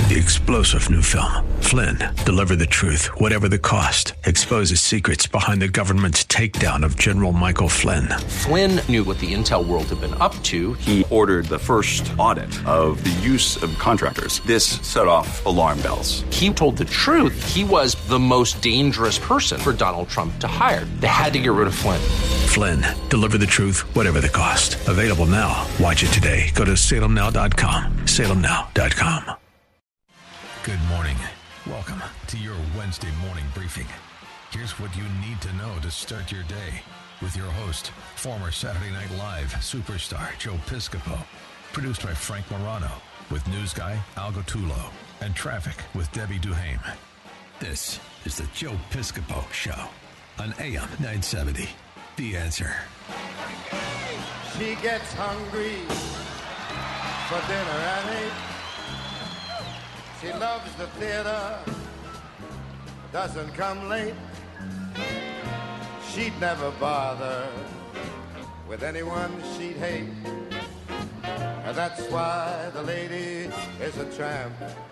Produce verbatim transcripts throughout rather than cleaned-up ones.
The explosive new film, Flynn, deliver the truth, whatever the cost, exposes secrets behind the government's takedown of General Michael Flynn. Flynn knew what the intel world had been up to. He ordered the first audit of the use of contractors. This set off alarm bells. He told the truth. He was the most dangerous person for Donald Trump to hire. They had to get rid of Flynn. Flynn, deliver the truth, whatever the cost. Available now. Watch it today. Go to salem now dot com. salem now dot com. Good morning. Welcome to your Wednesday morning briefing. Here's what you need to know to start your day with your host, former Saturday Night Live superstar Joe Piscopo. Produced by Frank Morano with news guy Al Gottulo and traffic with Debbie Duhame. This is the Joe Piscopo Show on A M nine seventy. The Answer. She gets hungry for dinner at eight. She loves the theater, doesn't come late. She'd never bother with anyone she'd hate. And that's why the lady is a tramp.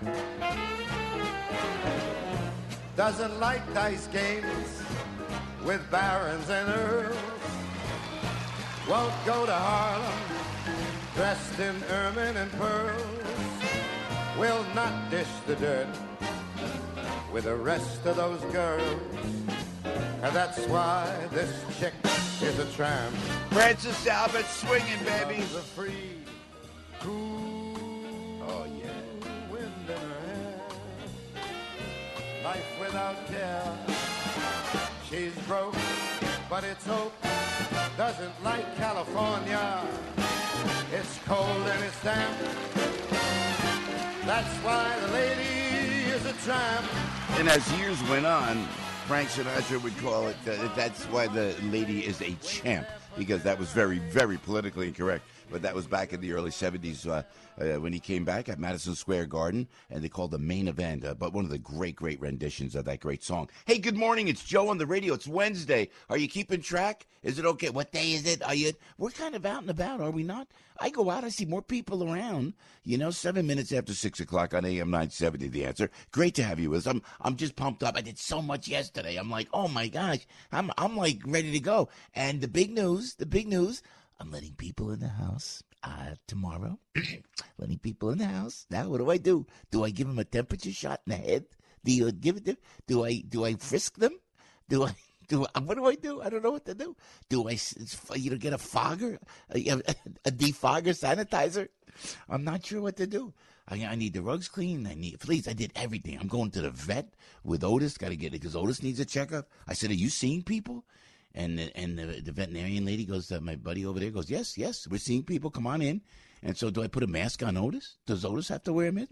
Doesn't like dice games with barons and earls. Won't go to Harlem dressed in ermine and pearls. Will not dish the dirt with the rest of those girls. And that's why this chick is a tramp. Francis Albert swinging, baby. The free, cool, oh yeah, wind in her hair. Life without care. She's broke, but it's hope. Doesn't like California. It's cold and it's damp. That's why the lady is a tramp. And as years went on, Frank Sinatra would call it, uh, that's why the lady is a champ, because that was very, very politically incorrect. But that was back in the early seventies uh, uh, when he came back at Madison Square Garden, and they called the main event, uh, but one of the great, great renditions of that great song. Hey, good morning. It's Joe on the radio. It's Wednesday. Are you keeping track? Is it okay? What day is it? Are you? We're kind of out and about, are we not? I go out, I see more people around, you know, seven minutes after six o'clock on A M nine seventy, The Answer. Great to have you with us. I'm, I'm just pumped up. I did so much yesterday. I'm like, oh my gosh, I'm, I'm like ready to go. And the big news, the big news, I'm letting people in the house uh, tomorrow. letting people in the house. Now, what do I do? Do I give them a temperature shot in the head? Do you give it them? Do I, do I frisk them? Do I? Do I, what do I do? I don't know what to do. Do I, you know, get a fogger, a, a, a defogger, sanitizer? I'm not sure what to do. I, I need the rugs clean. I need, please, I did everything. I'm going to the vet with Otis. Got to get it because Otis needs a checkup. I said, are you seeing people? And the, and the, the veterinarian lady goes, uh, my buddy over there goes, yes, yes, we're seeing people. Come on in. And so do I put a mask on Otis? Does Otis have to wear a mask?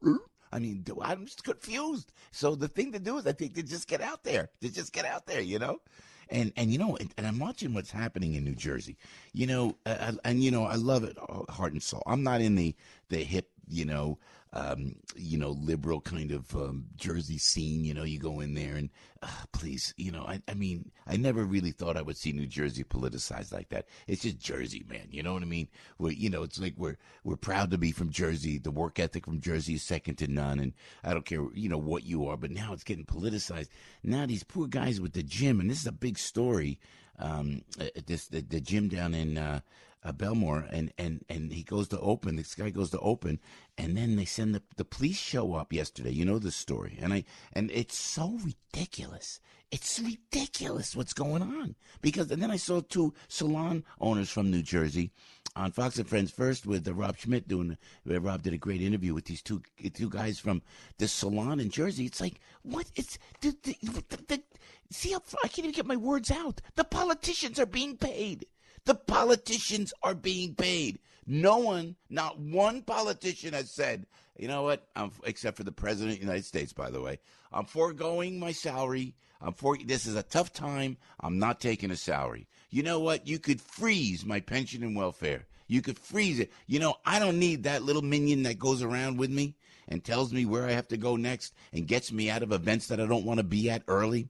I mean, I'm just confused. So the thing to do is I think to just get out there, to just get out there, you know? And, and you know, and, and I'm watching what's happening in New Jersey, you know, uh, and, you know, I love it, heart and soul. I'm not in the, the hip, you know, um, you know, liberal kind of um, Jersey scene. You know, you go in there and uh, please, you know, I, I mean, I never really thought I would see New Jersey politicized like that. It's just Jersey, man. You know what I mean? We're, you know, it's like we're we're proud to be from Jersey. The work ethic from Jersey is second to none. And I don't care, you know, what you are, but now it's getting politicized. Now these poor guys with the gym, and this is a big story. Um, this the, the gym down in. Uh, Uh, Belmore, and, and, and he goes to open, this guy goes to open, and then they send the, the police show up yesterday. You know the story. And I, and it's so ridiculous. It's ridiculous what's going on. Because, and then I saw two salon owners from New Jersey on Fox and Friends first with uh, Rob Schmidt doing, uh, Rob did a great interview with these two, two guys from this salon in Jersey. It's like, what? It's, the, the, the, the, see how, I can't even get my words out. The politicians are being paid. The politicians are being paid. No one, not one politician has said, you know what, I'm, except for the President of the United States, by the way, I'm foregoing my salary. I'm for, this is a tough time. I'm not taking a salary. You know what? You could freeze my pension and welfare. You could freeze it. You know, I don't need that little minion that goes around with me and tells me where I have to go next and gets me out of events that I don't want to be at early.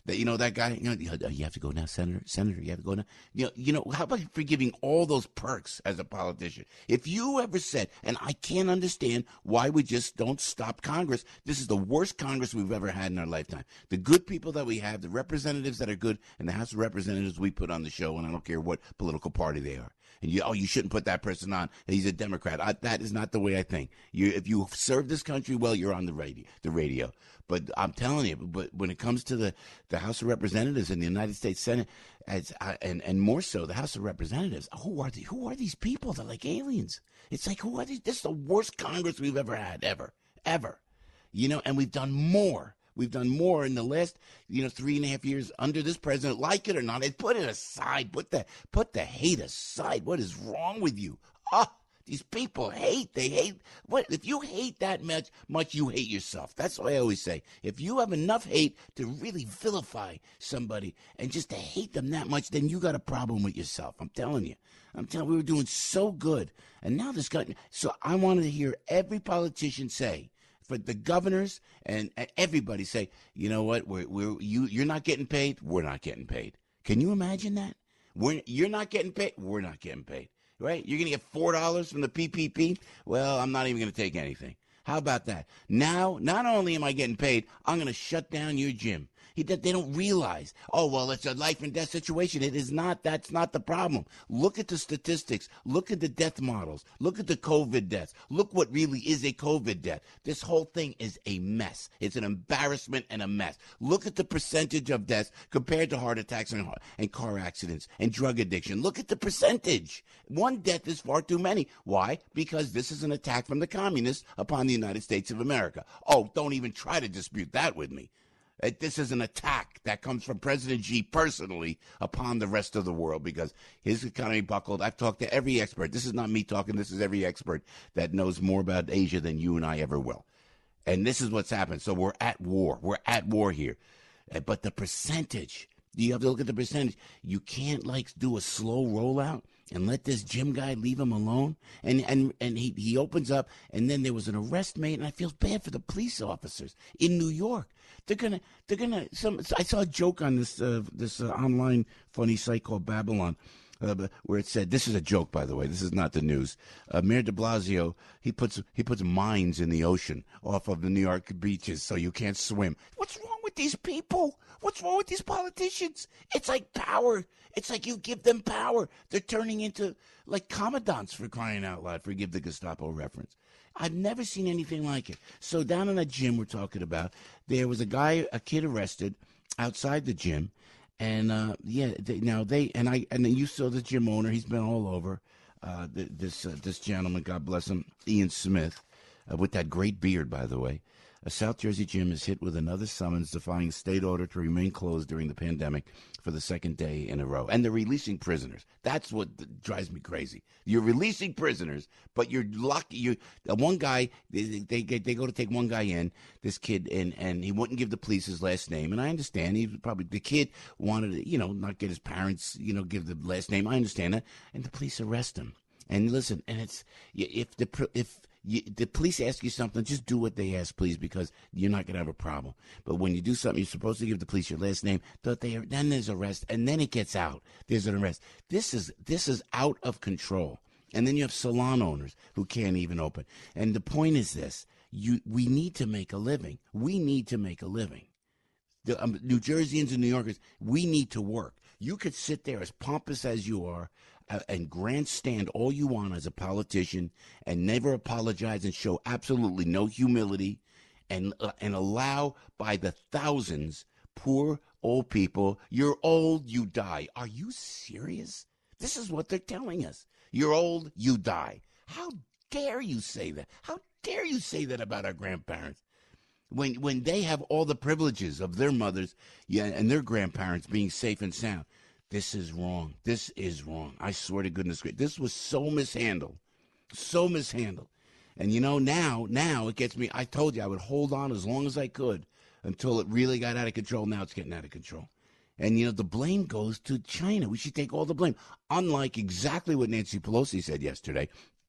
That, you know, that guy, you know, you have to go now, Senator, Senator, you have to go now. You know, you know, how about forgiving all those perks as a politician? If you ever said, and I can't understand why we just don't stop Congress. This is the worst Congress we've ever had in our lifetime. The good people that we have, the representatives that are good, and the House of Representatives we put on the show, and I don't care what political party they are. And you, oh, you shouldn't put that person on. He's a Democrat. I, that is not the way I think. You, if you serve this country well, you're on the radio. The radio. But I'm telling you, but when it comes to the, the House of Representatives and the United States Senate, as uh, and and more so the House of Representatives, who are the, who are these people? They're like aliens. It's like, who are these? This is the worst Congress we've ever had, ever, ever. You know, and we've done more. We've done more in the last, you know, three and a half years under this president, like it or not. Put it aside. Put the put the hate aside. What is wrong with you? Ah. Oh, these people hate. They hate. What if you hate that much? Much you hate yourself. That's what I always say. If you have enough hate to really vilify somebody and just to hate them that much, then you got a problem with yourself. I'm telling you. I'm telling you, we were doing so good, and now this guy. So I wanted to hear every politician say, for the governors and, and everybody say, you know what? We're we're you. You're not getting paid. We're not getting paid. Can you imagine that? We're you're not getting paid. We're not getting paid. Right? You're going to get four dollars from the P P P? Well, I'm not even going to take anything. How about that? Now, not only am I getting paid, I'm going to shut down your gym. He, they don't realize, oh, well, it's a life and death situation. It is not. That's not the problem. Look at the statistics. Look at the death models. Look at the COVID deaths. Look what really is a COVID death. This whole thing is a mess. It's an embarrassment and a mess. Look at the percentage of deaths compared to heart attacks and, and car accidents and drug addiction. Look at the percentage. One death is far too many. Why? Because this is an attack from the communists upon the United States of America. Oh, don't even try to dispute that with me. This is an attack that comes from President Xi personally upon the rest of the world because his economy buckled. I've talked to every expert. This is not me talking. This is every expert that knows more about Asia than you and I ever will. And this is what's happened. So we're at war. We're at war here. But the percentage, you have to look at the percentage. You can't like do a slow rollout and let this gym guy leave him alone. And and and he, he opens up, and then there was an arrest made, and I feel bad for the police officers in New York. They're gonna they're gonna. Some I saw a joke on this uh, this uh, online funny site called Babylon. Uh, where it said, this is a joke, by the way, this is not the news. Uh, Mayor de Blasio, he puts he puts mines in the ocean off of the New York beaches so you can't swim. What's wrong with these people? What's wrong with these politicians? It's like power. It's like you give them power. They're turning into like commandants, for crying out loud. Forgive the Gestapo reference. I've never seen anything like it. So down in that gym we're talking about, there was a guy, a kid arrested outside the gym. And uh, yeah, they, now they and I and then you saw the gym owner. He's been all over. Uh, this uh, this gentleman, God bless him, Ian Smith, uh, with that great beard, by the way. A South Jersey gym is hit with another summons defying state order to remain closed during the pandemic for the second day in a row. And they're releasing prisoners. That's what drives me crazy. You're releasing prisoners, but you're lucky. You uh, one guy, they, they they go to take one guy in, this kid, and and he wouldn't give the police his last name. And I understand. He was probably the kid wanted to, you know, not get his parents, you know, give the last name. I understand that. And the police arrest him. And listen, and it's if the if. You, the police ask you something, just do what they ask, please, because you're not going to have a problem. But when you do something, you're supposed to give the police your last name. But they are, then there's arrest, and then it gets out. There's an arrest. This is this is out of control. And then you have salon owners who can't even open. And the point is this: you we need to make a living. We need to make a living. The um, New Jerseyans and New Yorkers, we need to work. You could sit there as pompous as you are uh, and grandstand all you want as a politician and never apologize and show absolutely no humility and uh, and allow by the thousands poor old people, you're old, you die. Are you serious? This is what they're telling us. You're old, you die. How dare you say that? How dare you say that about our grandparents? When when they have all the privileges of their mothers yeah, and their grandparents being safe and sound. This is wrong. This is wrong. I swear to goodness, this was so mishandled. So mishandled. And, you know, now, now it gets me. I told you I would hold on as long as I could until it really got out of control. Now it's getting out of control. And, you know, the blame goes to China. We should take all the blame. Unlike exactly what Nancy Pelosi said yesterday.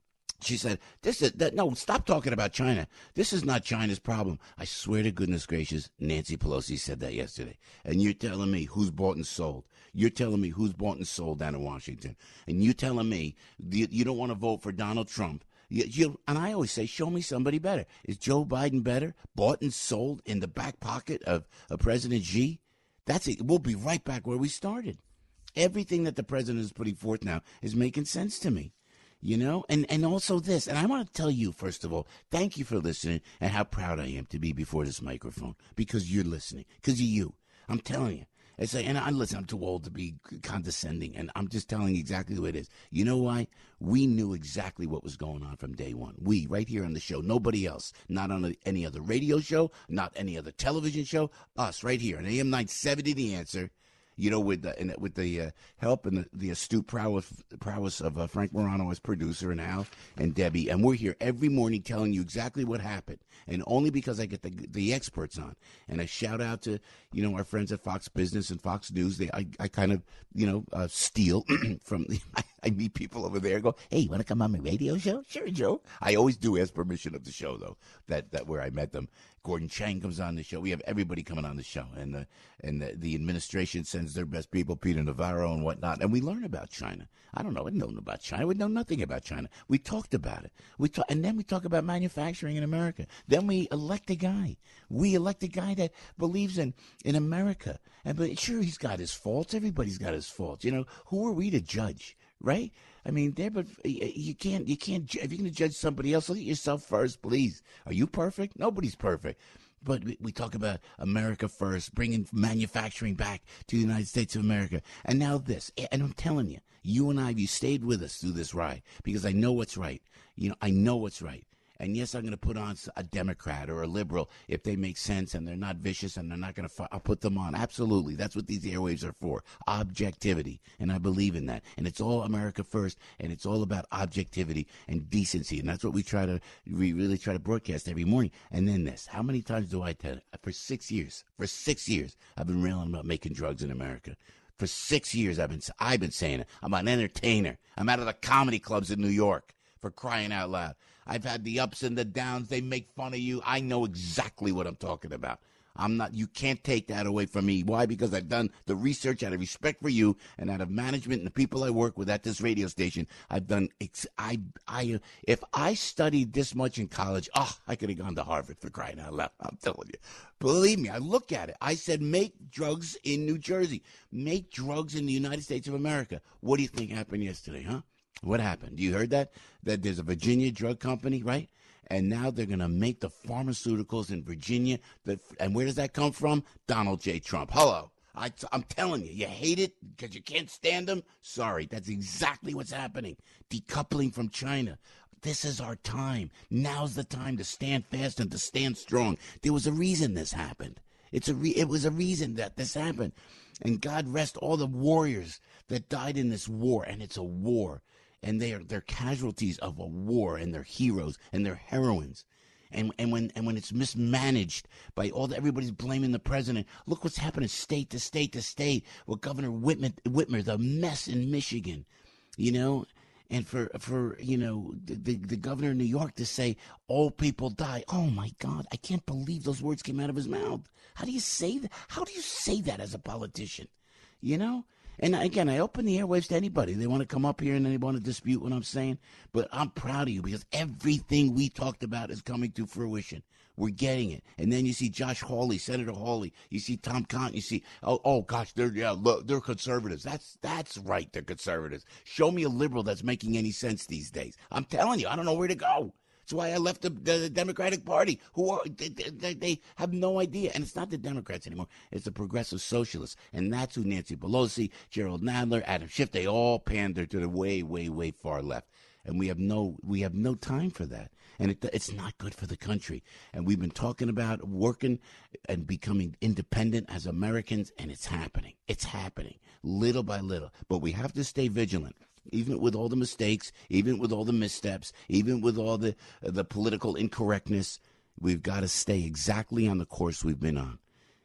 She said, "This is that. No, stop talking about China. This is not China's problem." I swear to goodness gracious, Nancy Pelosi said that yesterday. And you're telling me who's bought and sold? You're telling me who's bought and sold down in Washington? And you're telling me you, you don't want to vote for Donald Trump? You, you, and I always say, show me somebody better. Is Joe Biden better? Bought and sold in the back pocket of, of President Xi? That's it. We'll be right back where we started. Everything that the president is putting forth now is making sense to me. You know, and, and also this, and I want to tell you, first of all, thank you for listening and how proud I am to be before this microphone because you're listening, because of you. I'm telling you. It's like, and I listen, I'm too old to be condescending, and I'm just telling you exactly the way it is. You know why? We knew exactly what was going on from day one. We, right here on the show, nobody else, not on any other radio show, not any other television show, us right here on A M nine seventy, The Answer. You know, with the, and with the uh, help and the, the astute prowess, prowess of uh, Frank Morano as producer and Al and Debbie. And we're here every morning telling you exactly what happened. And only because I get the the experts on. And a shout out to, you know, our friends at Fox Business and Fox News. They, I, I kind of, you know, uh, steal from the, I, I meet people over there and go, "Hey, you want to come on my radio show?" "Sure, Joe." I always do ask permission of the show, though, that, that where I met them. Gordon Chang comes on the show. We have everybody coming on the show. And the, and the, the administration sends their best people, Peter Navarro and whatnot. And we learn about China. I don't know. I know about China. We know nothing about China. We talked about it. We talk, and then we talk about manufacturing in America. Then we elect a guy. We elect a guy that believes in, in America. And but sure, he's got his faults. Everybody's got his faults. You know, who are we to judge, right? I mean, there, but you can't, you can't, if you're going to judge somebody else, look at yourself first, please. Are you perfect? Nobody's perfect. But we, we talk about America first, bringing manufacturing back to the United States of America. And now this, and I'm telling you, you and I, you stayed with us through this ride because I know what's right. You know, I know what's right. And yes, I'm going to put on a Democrat or a liberal if they make sense and they're not vicious and they're not going to, I'll put them on. Absolutely. That's what these airwaves are for. Objectivity. And I believe in that. And it's all America first. And it's all about objectivity and decency. And that's what we try to, we really try to broadcast every morning. And then this, how many times do I tell you? For six years, for six years, I've been railing about making drugs in America. For six years, I've been, I've been saying it. I'm an entertainer. I'm out of the comedy clubs in New York. For crying out loud. I've had the ups and the downs. They make fun of you. I know exactly what I'm talking about. I'm not, you can't take that away from me. Why? Because I've done the research out of respect for you and out of management and the people I work with at this radio station. I've done, I, I, if I studied this much in college, oh, I could have gone to Harvard for crying out loud. I'm telling you. Believe me, I look at it. I said, make drugs in New Jersey. Make drugs in the United States of America. What do you think happened yesterday, huh? What happened? You heard that? That there's a Virginia drug company, right? And now they're going to make the pharmaceuticals in Virginia. That, and where does that come from? Donald J. Trump. Hello. I, I'm telling you, you hate it because you can't stand them? Sorry, that's exactly what's happening. Decoupling from China. This is our time. Now's the time to stand fast and to stand strong. There was a reason this happened. It's a re- it was a reason that this happened. And God rest all the warriors that died in this war. And it's a war. And they are they're casualties of a war, and they're heroes, and they're heroines. And and when and when it's mismanaged by all the, everybody's blaming the president. Look what's happening state to state to state with Governor Whitmer, Whitmer, the mess in Michigan, you know. And for for you know the, the the governor of New York to say all people die. Oh my God, I can't believe those words came out of his mouth. How do you say that? How do you say that as a politician? You know. And again, I open the airwaves to anybody. They want to come up here and they want to dispute what I'm saying. But I'm proud of you because everything we talked about is coming to fruition. We're getting it. And then you see Josh Hawley, Senator Hawley. You see Tom Cotton. You see, oh, oh gosh, they're yeah, look, they're conservatives. That's that's right, they're conservatives. Show me a liberal that's making any sense these days. I'm telling you, I don't know where to go. That's why I left the, the Democratic Party, who are they, they, they have no idea. And it's not the Democrats anymore. It's the progressive socialists. And that's who Nancy Pelosi, Gerald Nadler, Adam Schiff, they all pander to the way, way, way far left. And we have no we have no time for that. And it, it's not good for the country. And we've been talking about working and becoming independent as Americans, and it's happening. It's happening little by little. But we have to stay vigilant. Even with all the mistakes, even with all the missteps, even with all the uh, the political incorrectness, we've got to stay exactly on the course we've been on.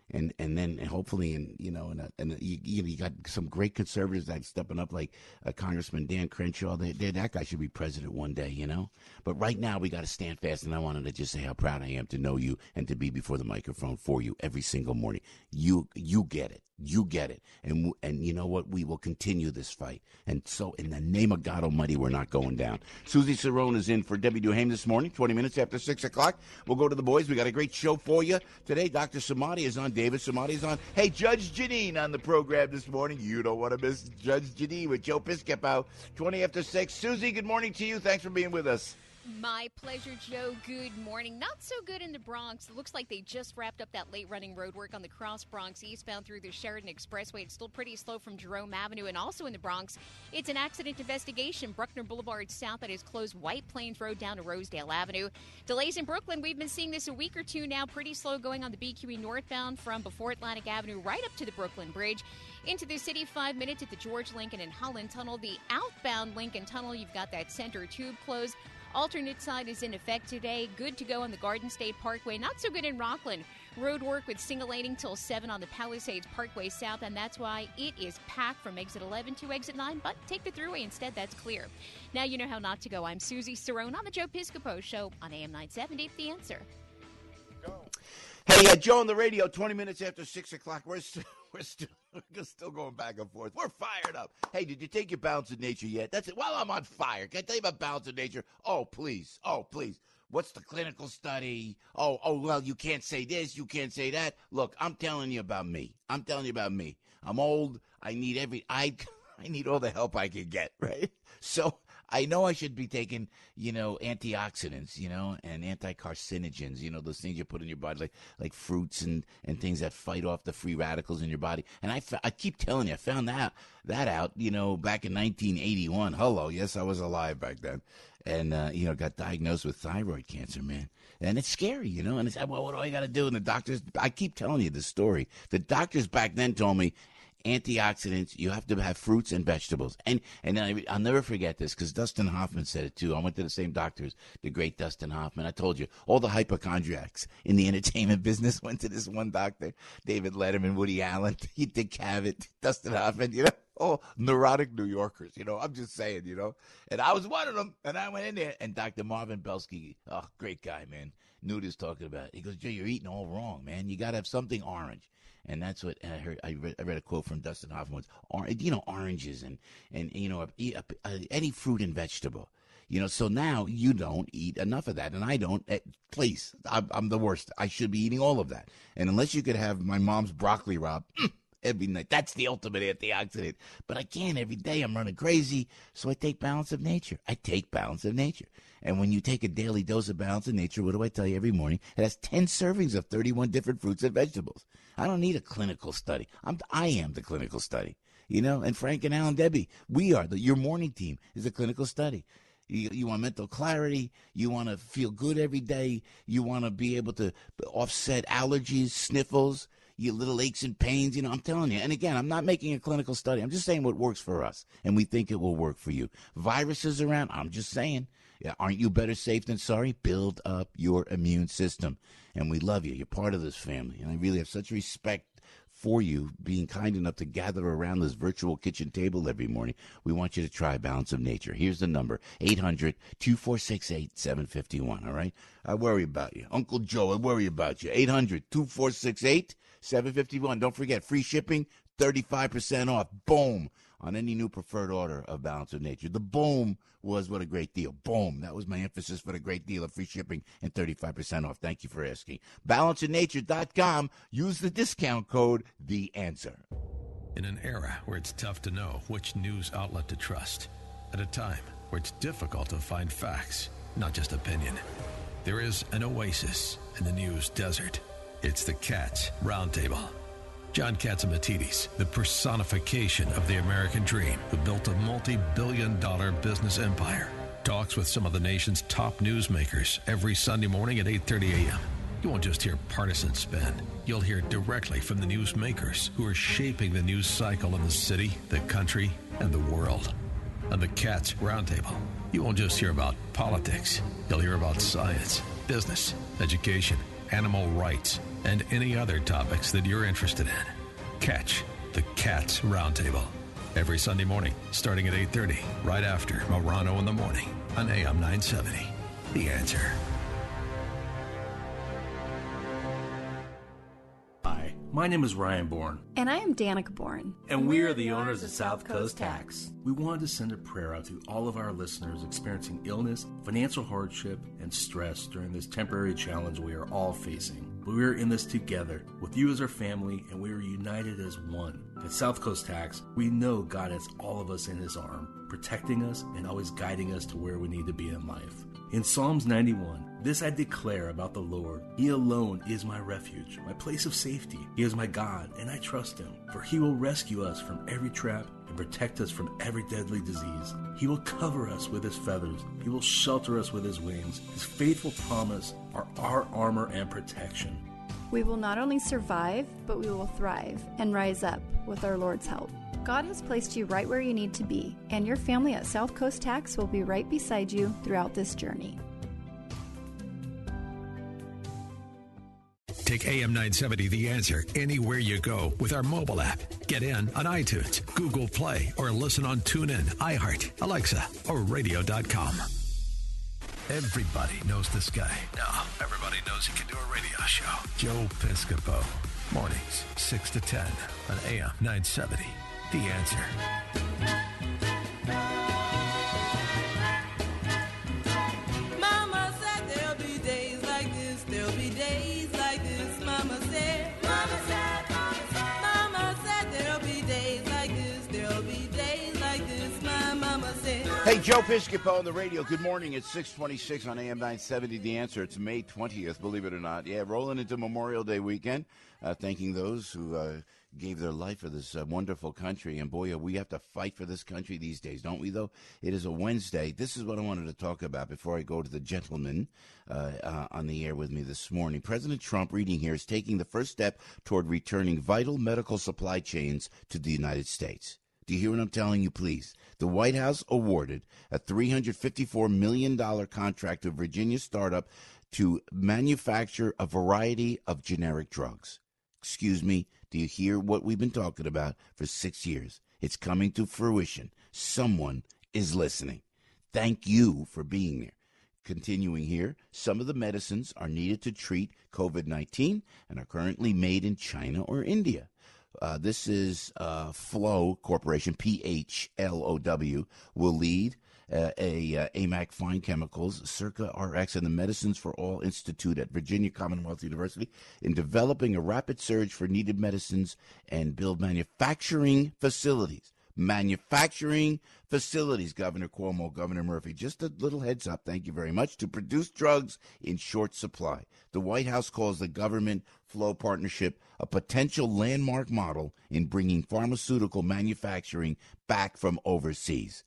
And and then hopefully, and you know, and, and you, you got some great conservatives that stepping up, like uh, Congressman Dan Crenshaw. They, they, that guy should be president one day, you know. But right now, we got to stand fast. And I wanted to just say how proud I am to know you and to be before the microphone for you every single morning. You you get it. You get it. And and you know what? We will continue this fight. And so, in the name of God Almighty, we're not going down. Susie Cerrone is in for Debbie Duhame this morning, twenty minutes after six o'clock. We'll go to the boys. We got a great show for you today. Doctor Samadi is on. David Samadi is on. Hey, Judge Janine on the program this morning. You don't want to miss Judge Janine with Joe Piscopo, twenty after six. Susie, good morning to you. Thanks for being with us. My pleasure, Joe. Good morning. Not so good in the Bronx. It looks like they just wrapped up that late-running road work on the Cross Bronx eastbound through the Sheridan Expressway. It's still pretty slow from Jerome Avenue. And also in the Bronx, it's an accident investigation. Bruckner Boulevard south that is closed. White Plains Road down to Rosedale Avenue. Delays in Brooklyn. We've been seeing this a week or two now. Pretty slow going on the B Q E northbound from before Atlantic Avenue right up to the Brooklyn Bridge. Into the city, five minutes at the George Lincoln and Holland Tunnel. The outbound Lincoln Tunnel, you've got that center tube closed. Alternate side is in effect today. Good to go on the Garden State Parkway. Not so good in Rockland. Road work with single laning till seven on the Palisades Parkway South, and that's why it is packed from exit eleven to exit nine, but take the thruway instead. That's clear. Now you know how not to go. I'm Susie Cerrone on the Joe Piscopo Show on A M nine seventy, The Answer. Go. Hey, uh, Joe on the radio, twenty minutes after six o'clock. We're still, we're still, we're still going back and forth. We're fired up. Hey, did you take your Balance of Nature yet? That's it. While I'm on fire, can I tell you about Balance of Nature? Oh, please. Oh, please. What's the clinical study? Oh, oh, well, you can't say this. You can't say that. Look, I'm telling you about me. I'm telling you about me. I'm old. I need every, I, I need all the help I can get, right? So I know I should be taking, you know, antioxidants, you know, and anti-carcinogens, you know, those things you put in your body, like like fruits and, and things that fight off the free radicals in your body. And I, I keep telling you, I found that, that out, you know, back in nineteen eighty-one. Hello, yes, I was alive back then. And, uh, you know, got diagnosed with thyroid cancer, man. And it's scary, you know, and it's, well, what do I got to do? And the doctors, I keep telling you this story. The doctors back then told me, antioxidants, you have to have fruits and vegetables. And and I, I'll never forget this because Dustin Hoffman said it too. I went to the same doctors, the great Dustin Hoffman. I told you, all the hypochondriacs in the entertainment business went to this one doctor, David Letterman, Woody Allen, Dick Cavett, Dustin Hoffman, you know, all neurotic New Yorkers, you know. I'm just saying, you know. And I was one of them, and I went in there, and Doctor Marvin Belsky, oh, great guy, man, knew what he was talking about. He goes, Joe, you're eating all wrong, man. You got to have something orange. And that's what and I heard. I read, I read a quote from Dustin Hoffman. Or, you know, oranges and, and you know, any fruit and vegetable. You know, so now you don't eat enough of that. And I don't. Please, I'm, I'm the worst. I should be eating all of that. And unless you could have my mom's broccoli rabe every night, that's the ultimate antioxidant. But I can't every day. I'm running crazy. So I take Balance of Nature. I take Balance of Nature. And when you take a daily dose of Balance of Nature, what do I tell you every morning? It has ten servings of thirty-one different fruits and vegetables. I don't need a clinical study. I'm, I am the clinical study, you know, and Frank and Alan Debbie, we are. The, your morning team is a clinical study. You, you want mental clarity. You want to feel good every day. You want to be able to offset allergies, sniffles, your little aches and pains. You know, I'm telling you. And again, I'm not making a clinical study. I'm just saying what works for us, and we think it will work for you. Viruses around, I'm just saying. Yeah, aren't you better safe than sorry? Build up your immune system. And we love you. You're part of this family. And I really have such respect for you being kind enough to gather around this virtual kitchen table every morning. We want you to try Balance of Nature. Here's the number, eight hundred, two four six, eight seven five one, all right? I worry about you. Uncle Joe, I worry about you. eight hundred, two four six, eight seven five one. Don't forget, free shipping, thirty-five percent off. Boom. On any new preferred order of Balance of Nature. The boom was what a great deal. Boom. That was my emphasis for the great deal of free shipping and thirty-five percent off. Thank you for asking. balance of nature dot com. Use the discount code, The Answer. In an era where it's tough to know which news outlet to trust, at a time where it's difficult to find facts, not just opinion, there is an oasis in the news desert. It's the Cats Roundtable. John Catsimatidis, the personification of the American dream, who built a multi-billion dollar business empire, talks with some of the nation's top newsmakers every Sunday morning at eight thirty a.m. You won't just hear partisan spin. You'll hear directly from the newsmakers who are shaping the news cycle in the city, the country, and the world. On the Cats Roundtable, you won't just hear about politics. You'll hear about science, business, education, animal rights, and any other topics that you're interested in. Catch the Cats Roundtable every Sunday morning, starting at eight thirty, right after Morano in the Morning on A M nine seventy. The Answer. Hi, my name is Ryan Bourne. And I am Danica Bourne. And we are the owners of South Coast Tax. We wanted to send a prayer out to all of our listeners experiencing illness, financial hardship, and stress during this temporary challenge we are all facing. But we are in this together, with you as our family, and we are united as one. At South Coast Tax, we know God has all of us in His arm, protecting us and always guiding us to where we need to be in life. In Psalms ninety-one, this I declare about the Lord. He alone is my refuge, my place of safety. He is my God, and I trust Him. For He will rescue us from every trap and protect us from every deadly disease. He will cover us with His feathers. He will shelter us with His wings. His faithful promise are our armor and protection. We will not only survive, but we will thrive and rise up with our Lord's help. God has placed you right where you need to be, and your family at South Coast Tax will be right beside you throughout this journey. Take A M nine seventy The Answer anywhere you go with our mobile app. Get in on iTunes, Google Play, or listen on TuneIn, iHeart, Alexa, or radio dot com. Everybody knows this guy. No, everybody knows he can do a radio show. Joe Piscopo. Mornings, six to ten on A M nine seventy. The Answer. Mama said there'll be days like this, there'll be days like this. Mama said, Mama said, Mama said, Mama said there'll be days like this, there'll be days like this. My mama said. Hey, Joe Piscopo on the radio. Good morning. It's six twenty-six on A M nine seventy. The Answer. It's May twentieth, believe it or not. Yeah, rolling into Memorial Day weekend. Uh, thanking those who uh, gave their life for this uh, wonderful country. And boy, we have to fight for this country these days, don't we, though? It is a Wednesday. This is what I wanted to talk about before I go to the gentleman uh, uh, on the air with me this morning. President Trump, reading here, is taking the first step toward returning vital medical supply chains to the United States. Do you hear what I'm telling you, please? The White House awarded a three hundred fifty-four million dollars contract to Virginia startup to manufacture a variety of generic drugs. Excuse me, do you hear what we've been talking about for six years? It's coming to fruition. Someone is listening. Thank you for being there. Continuing here, some of the medicines are needed to treat COVID nineteen and are currently made in China or India. Uh, this is uh, Flow Corporation, P H L O W, will lead uh, a uh, A M A C Fine Chemicals, Circa R X, and the Medicines for All Institute at Virginia Commonwealth University in developing a rapid surge for needed medicines and build manufacturing facilities. Manufacturing facilities, Governor Cuomo, Governor Murphy. Just a little heads up, thank you very much, to produce drugs in short supply. The White House calls the government Flow Partnership a potential landmark model in bringing pharmaceutical manufacturing back from overseas.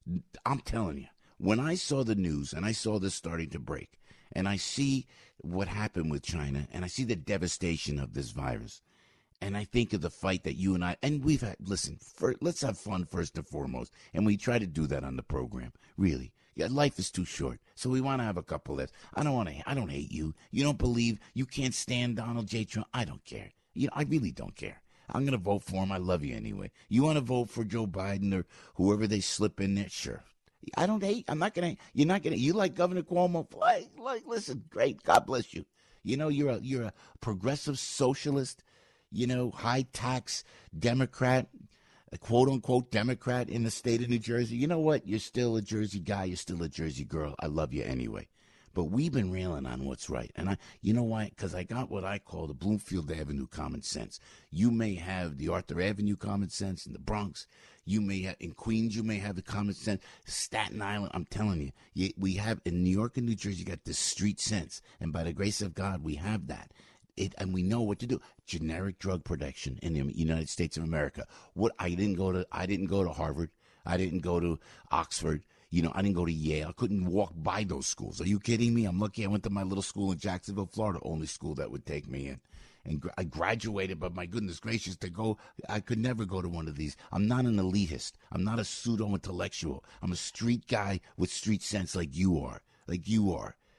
I'm telling you, when I saw the news and I saw this starting to break, and I see what happened with China, and I see the devastation of this virus, and I think of the fight that you and I, and we've had, listen, for, let's have fun first and foremost. And we try to do that on the program, really. Yeah, life is too short, so we want to have a couple left. I don't want to, I don't hate you. You don't believe, you can't stand Donald J. Trump. I don't care. You know, I really don't care. I'm going to vote for him. I love you anyway. You want to vote for Joe Biden or whoever they slip in there? Sure. I don't hate. I'm not going to, you're not going to, you like Governor Cuomo? Like, like, listen, great. God bless you. You know, you're a, you're a progressive socialist. You know, high-tax Democrat, a quote-unquote Democrat in the state of New Jersey. You know what? You're still a Jersey guy. You're still a Jersey girl. I love you anyway. But we've been railing on what's right. And I, you know why? Because I got what I call the Bloomfield Avenue common sense. You may have the Arthur Avenue common sense in the Bronx. You may have, in Queens, you may have the common sense. Staten Island, I'm telling you, you we have, in New York and New Jersey, you got this street sense. And by the grace of God, we have that. It, and we know what to do. Generic drug production in the United States of America. What I didn't go to, I didn't go to Harvard. I didn't go to Oxford. You know, I didn't go to Yale. I couldn't walk by those schools. Are you kidding me? I'm lucky I went to my little school in Jacksonville, Florida, only school that would take me in. And gra- I graduated, but my goodness gracious, to go, I could never go to one of these. I'm not an elitist. I'm not a pseudo-intellectual. I'm a street guy with street sense like you are, like you are.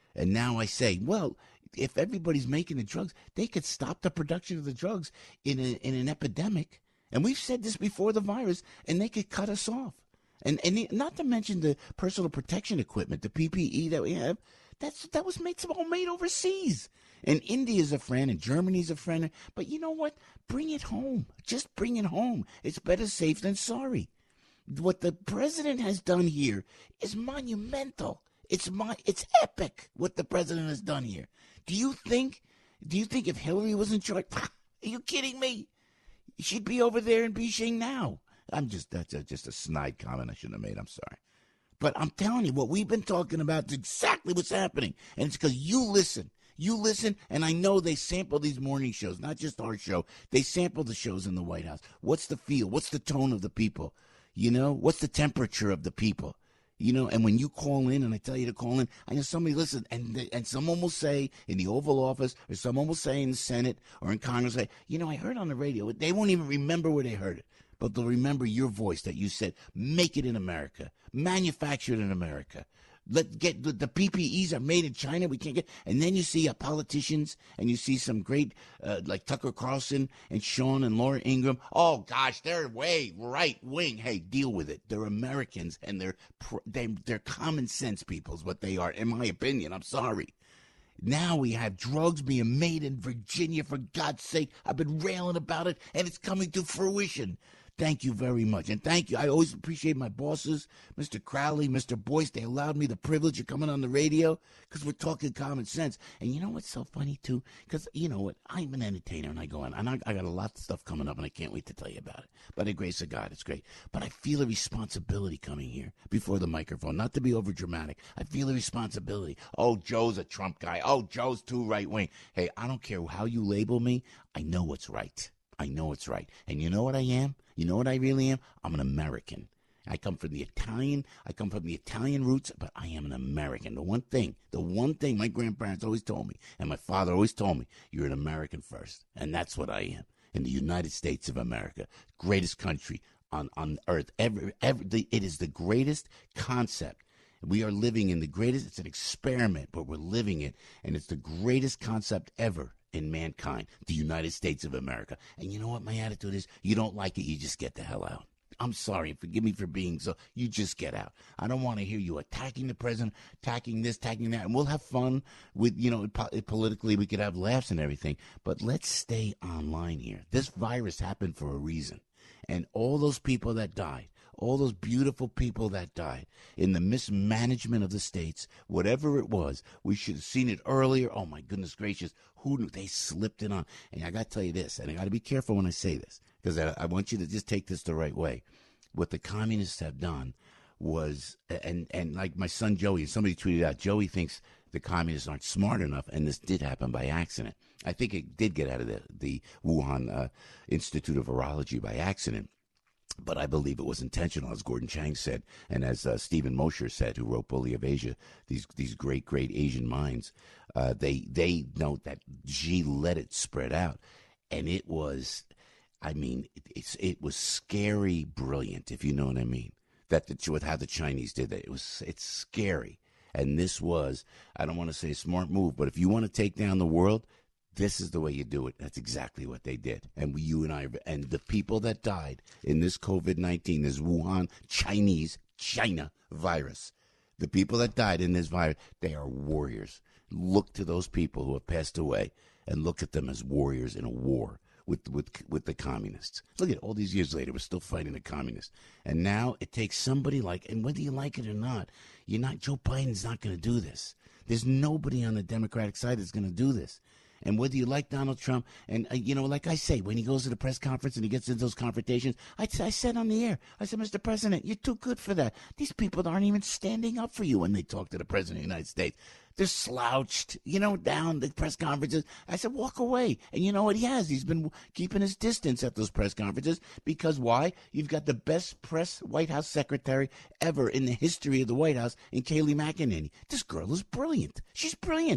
And now I say, well, if everybody's making the drugs, they could stop the production of the drugs in, a, in an epidemic. And we've said this before the virus, and they could cut us off. And and not to mention the personal protection equipment, the P P E that we have, that's that was made all made overseas. And India's a friend, and Germany's a friend. But you know what? Bring it home. Just bring it home. It's better safe than sorry. What the president has done here is monumental. It's my it's epic what the president has done here. Do you think? Do you think if Hillary was in charge? Are you kidding me? She'd be over there in Beijing now. I'm just, that's a, just a snide comment I shouldn't have made. I'm sorry. But I'm telling you, what we've been talking about is exactly what's happening. And it's because you listen. You listen, and I know they sample these morning shows, not just our show. They sample the shows in the White House. What's the feel? What's the tone of the people? You know, what's the temperature of the people? You know, and when you call in and I tell you to call in, I know somebody listen, and they, and someone will say in the Oval Office, or someone will say in the Senate or in Congress, say, you know, I heard on the radio. They won't even remember where they heard it. But they'll remember your voice that you said, make it in America, manufacture it in America. Let get the, the P P Es are made in China. We can't get, and then you see uh, politicians, and you see some great uh, like Tucker Carlson and Sean and Laura Ingraham. Oh gosh, they're way right wing. Hey, deal with it. They're Americans, and they're they they're common sense people is what they are, in my opinion. I'm sorry. Now we have drugs being made in Virginia. For God's sake, I've been railing about it, and it's coming to fruition. Thank you very much. And thank you. I always appreciate my bosses, Mister Crowley, Mister Boyce. They allowed me the privilege of coming on the radio because we're talking common sense. And you know what's so funny, too? Because, you know what? I'm an entertainer, and I go on. And I, I got a lot of stuff coming up, and I can't wait to tell you about it. By the grace of God, it's great. But I feel a responsibility coming here before the microphone. Not to be over dramatic. I feel a responsibility. Oh, Joe's a Trump guy. Oh, Joe's too right-wing. Hey, I don't care how you label me. I know what's right. I know it's right. And you know what I am? You know what I really am? I'm an American. I come from the Italian, I come from the Italian roots, but I am an American. The one thing, the one thing my grandparents always told me, and my father always told me, you're an American first. And that's what I am. In the United States of America, greatest country on, on earth. Every, every, it is the greatest concept. We are living in the greatest, it's an experiment, but we're living it, and it's the greatest concept ever in mankind, the United States of America. And you know what my attitude is? You don't like it, you just get the hell out. I'm sorry, forgive me for being so, you just get out. I don't want to hear you attacking the president, attacking this, attacking that, and we'll have fun with, you know, po- politically we could have laughs and everything, but let's stay online here. This virus happened for a reason, and all those people that died, all those beautiful people that died in the mismanagement of the states, whatever it was, we should have seen it earlier. Oh, my goodness gracious. Who knew? They slipped it on. And I got to tell you this, and I got to be careful when I say this, because I, I want you to just take this the right way. What the communists have done was, and, and like my son Joey, somebody tweeted out, Joey thinks the communists aren't smart enough, and this did happen by accident. I think it did get out of the, the Wuhan uh, Institute of Virology by accident. But I believe it was intentional, as Gordon Chang said, and as uh, Stephen Mosher said, who wrote Bully of Asia, these these great, great Asian minds, uh, they they note that Xi let it spread out. And it was, I mean, it, it's, it was scary brilliant, if you know what I mean, that the, with how the Chinese did that. It was, it's scary. And this was, I don't want to say a smart move, but if you want to take down the world, this is the way you do it. That's exactly what they did. And we, you and I, and the people that died in this COVID nineteen, this Wuhan Chinese, China virus, the people that died in this virus, they are warriors. Look to those people who have passed away and look at them as warriors in a war with, with, with the communists. Look at it, all these years later, we're still fighting the communists. And now it takes somebody like, and whether you like it or not, you're not, Joe Biden's not going to do this. There's nobody on the Democratic side that's going to do this. And whether you like Donald Trump, and, uh, you know, like I say, when he goes to the press conference and he gets into those confrontations, I, I said on the air, I said, Mister President, you're too good for that. These people aren't even standing up for you when they talk to the President of the United States. They're slouched, you know, down the press conferences. I said, walk away. And you know what he has? He's been keeping his distance at those press conferences because why? You've got the best press White House secretary ever in the history of the White House in Kayleigh McEnany. This girl is brilliant. She's brilliant.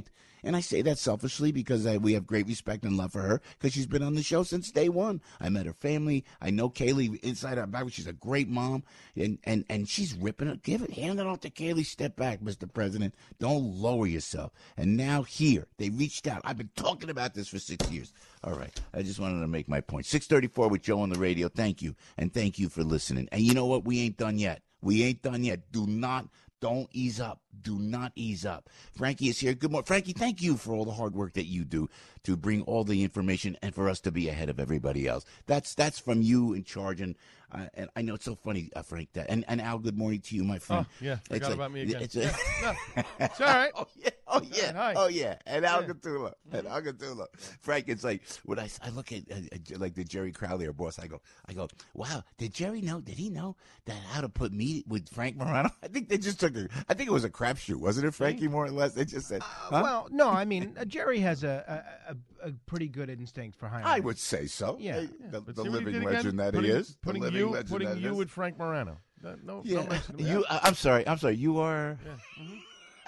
And I say that selfishly because I, we have great respect and love for her because she's been on the show since day one. I met her family. I know Kaylee inside out back. She's a great mom, and and and she's ripping it. Give it, hand it off to Kaylee. Step back, Mister President. Don't lower yourself. And now here they reached out. I've been talking about this for six years. All right, I just wanted to make my point. six thirty-four with Joe on the radio. Thank you, and thank you for listening. And you know what? We ain't done yet. We ain't done yet. Do not. Don't ease up. Do not ease up. Frankie is here. Good morning. Frankie, thank you for all the hard work that you do to bring all the information and for us to be ahead of everybody else. That's that's from you in charge. And, uh, and I know it's so funny, uh, Frank. That, and, and Al, good morning to you, my friend. Oh, yeah. Forgot it's like, about me again. It's, a, yeah, no, it's all right. Oh, yeah. Oh, yeah. Hi. Oh, yeah. And Al Yeah. Gatula. And Al Gatula. Frank, it's like when I, I look at uh, uh, like the Jerry Crowley, our boss, I go, I go, wow, did Jerry know, did he know that how to put me with Frank Morano? I think they just took a, I think it was a crapshoot, wasn't it, Frankie, more or less? They just said, huh? Well, no, I mean, uh, Jerry has a, a, a, a pretty good instinct for hiring. I would say so. Yeah. Hey, the, But the see what he living did again? legend that putting, he is. Putting the living you, legend putting that you is. with Frank Morano. No, no, Yeah. no mention of You, that. uh, I'm sorry. I'm sorry. You are. Yeah. Mm-hmm.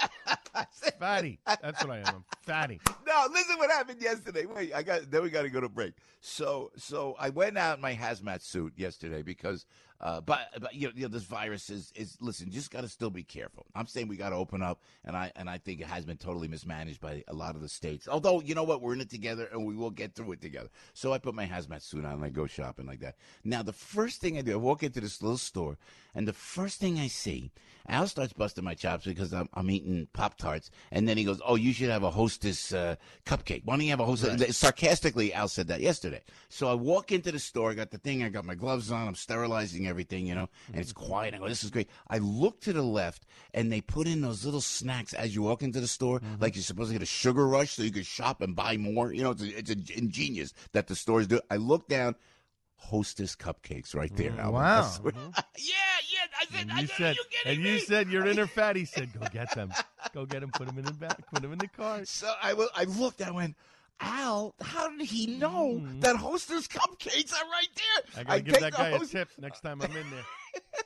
Fatty. That's what I am. I'm fatty. No, listen what happened yesterday. Wait, I got then we got to go to break. So, so I went out in my hazmat suit yesterday because, uh, but, but you know, you know, this virus is is listen. You just got to still be careful. I'm saying we got to open up, and I and I think it has been totally mismanaged by a lot of the states. Although you know what, we're in it together, and we will get through it together. So I put my hazmat suit on and I go shopping like that. Now the first thing I do, I walk into this little store, and the first thing I see, Al starts busting my chops because I'm, I'm eating Pop-Tarts. And then he goes, oh, you should have a Hostess uh, cupcake. Why don't you have a Hostess? Right. Sarcastically, Al said that yesterday. So I walk into the store. I got the thing. I got my gloves on. I'm sterilizing everything, you know, and it's quiet. I go, this is great. I look to the left, and they put in those little snacks as you walk into the store, mm-hmm. like you're supposed to get a sugar rush so you can shop and buy more. You know, it's, a, it's a ingenious that the stores do. I look down. Hostess cupcakes right there. Mm, wow. Mm-hmm. yeah, yeah. I said, And I you said, said, are you kidding and me? you said your inner fatty said, go get them. Go get them. Put them in the back. Put them in the cart. So I, will, I looked, I went, Al, how did he know mm. that Hostess cupcakes are right there? I got to give that guy Hostess. a tip next time I'm in there.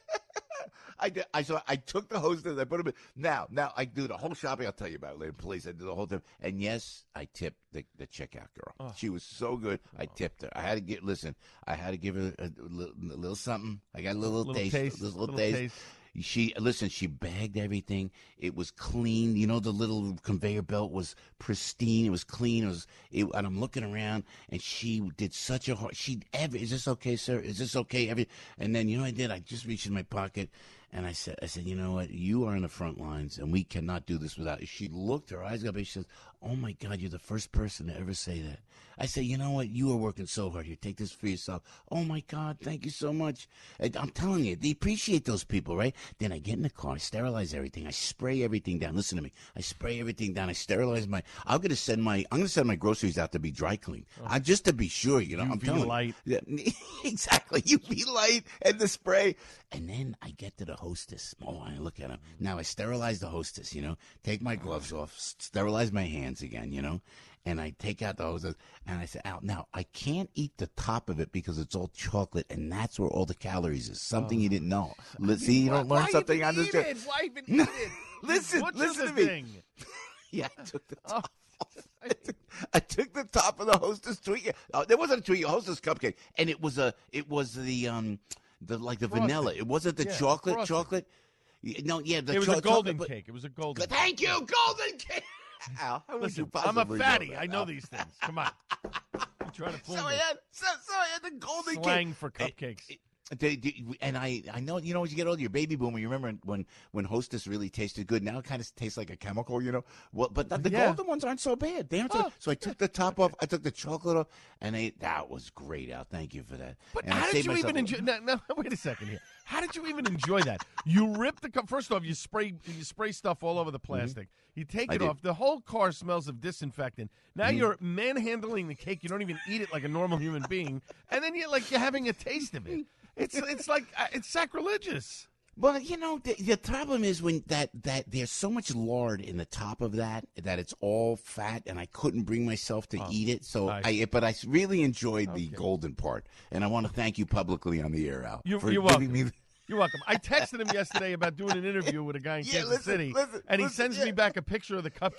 I did. I so I took the Hostess. I put them in. Now, now I do the whole shopping. I'll tell you about it later, please. I do the whole thing. And yes, I tipped the, the checkout girl. Oh. She was so good. I tipped her. I had to get. Listen, I had to give her a, a, little, a little something. I got a little, little taste. taste. A little, little taste. taste. She listen. She bagged everything. It was clean. You know, the little conveyor belt was pristine. It was clean. It was. It, and I'm looking around, and she did such a hard. She ever. Is this okay, sir? Is this okay? Every. And then you know what I did? I just reached in my pocket. And I said, I said, you know what? You are in the front lines, and we cannot do this without you. She looked, her eyes got big. She says, oh, my God, you're the first person to ever say that. I said, you know what? You are working so hard. You take this for yourself. Oh, my God, thank you so much. And I'm telling you, they appreciate those people, right? Then I get in the car, I sterilize everything. I spray everything down. Listen to me. I spray everything down. I sterilize my – I'm going to send my – I'm going to send my groceries out to be dry cleaned. Oh. I, just to be sure, you know. U V I'm telling light. you. Yeah, exactly. U V light and the spray. And then I get to the Hostess. Oh, I look at him. Now I sterilize the Hostess, you know, take my gloves off, sterilize my hands again, you know, and I take out the Hostess, and I say, out. Now, I can't eat the top of it because it's all chocolate, and that's where all the calories is. Something oh. you didn't know. Let's see, you don't why, learn why something on this show. Why even eat it? Listen, listen to me. Thing. Yeah, I took the top. Oh. I, took, I took the top of the Hostess tweet. Uh, there wasn't a tweet, Hostess cupcake, and it was a, it was the um. The like the Frosting. Vanilla. It wasn't the yeah, chocolate. frosting. Chocolate. No, yeah, the it was cho- a golden chocolate, cake. It was a golden. Thank cake. you, golden cake. Al, how Listen, would you I'm a fatty. Know I know these things. Come on. You're trying to fool so me. I had, so, so I had the golden Slang cake. for cupcakes. It, it, They, they, and I, I know, you know, as you get older, your baby boomer, you remember when, when Hostess really tasted good. Now it kind of tastes like a chemical, you know. Well, but the, the Yeah. golden ones aren't so bad. They aren't so, Oh. so I took the top off. I took the chocolate off, and I, that was great, Al. Thank you for that. But and I how did saved you myself even a- enjoy? No, no, wait a second here. How did you even enjoy that? You rip the cup. First off, you spray you spray stuff all over the plastic. You take I it did. off. The whole car smells of disinfectant. Now Mhm. you're manhandling the cake. You don't even eat it like a normal human being, and then you're like you're having a taste of it. It's it's like uh, it's sacrilegious. Well, you know, the, the problem is when that, that there's so much lard in the top of that that it's all fat, and I couldn't bring myself to Oh, eat it. So I- I, but I really enjoyed the Okay. golden part, and I want to thank you publicly on the air, Al. You, for you're giving welcome. me the- You're welcome. I texted him yesterday about doing an interview with a guy in Yeah, Kansas listen, City, listen, and he listen, sends yeah. me back a picture of the cupcakes.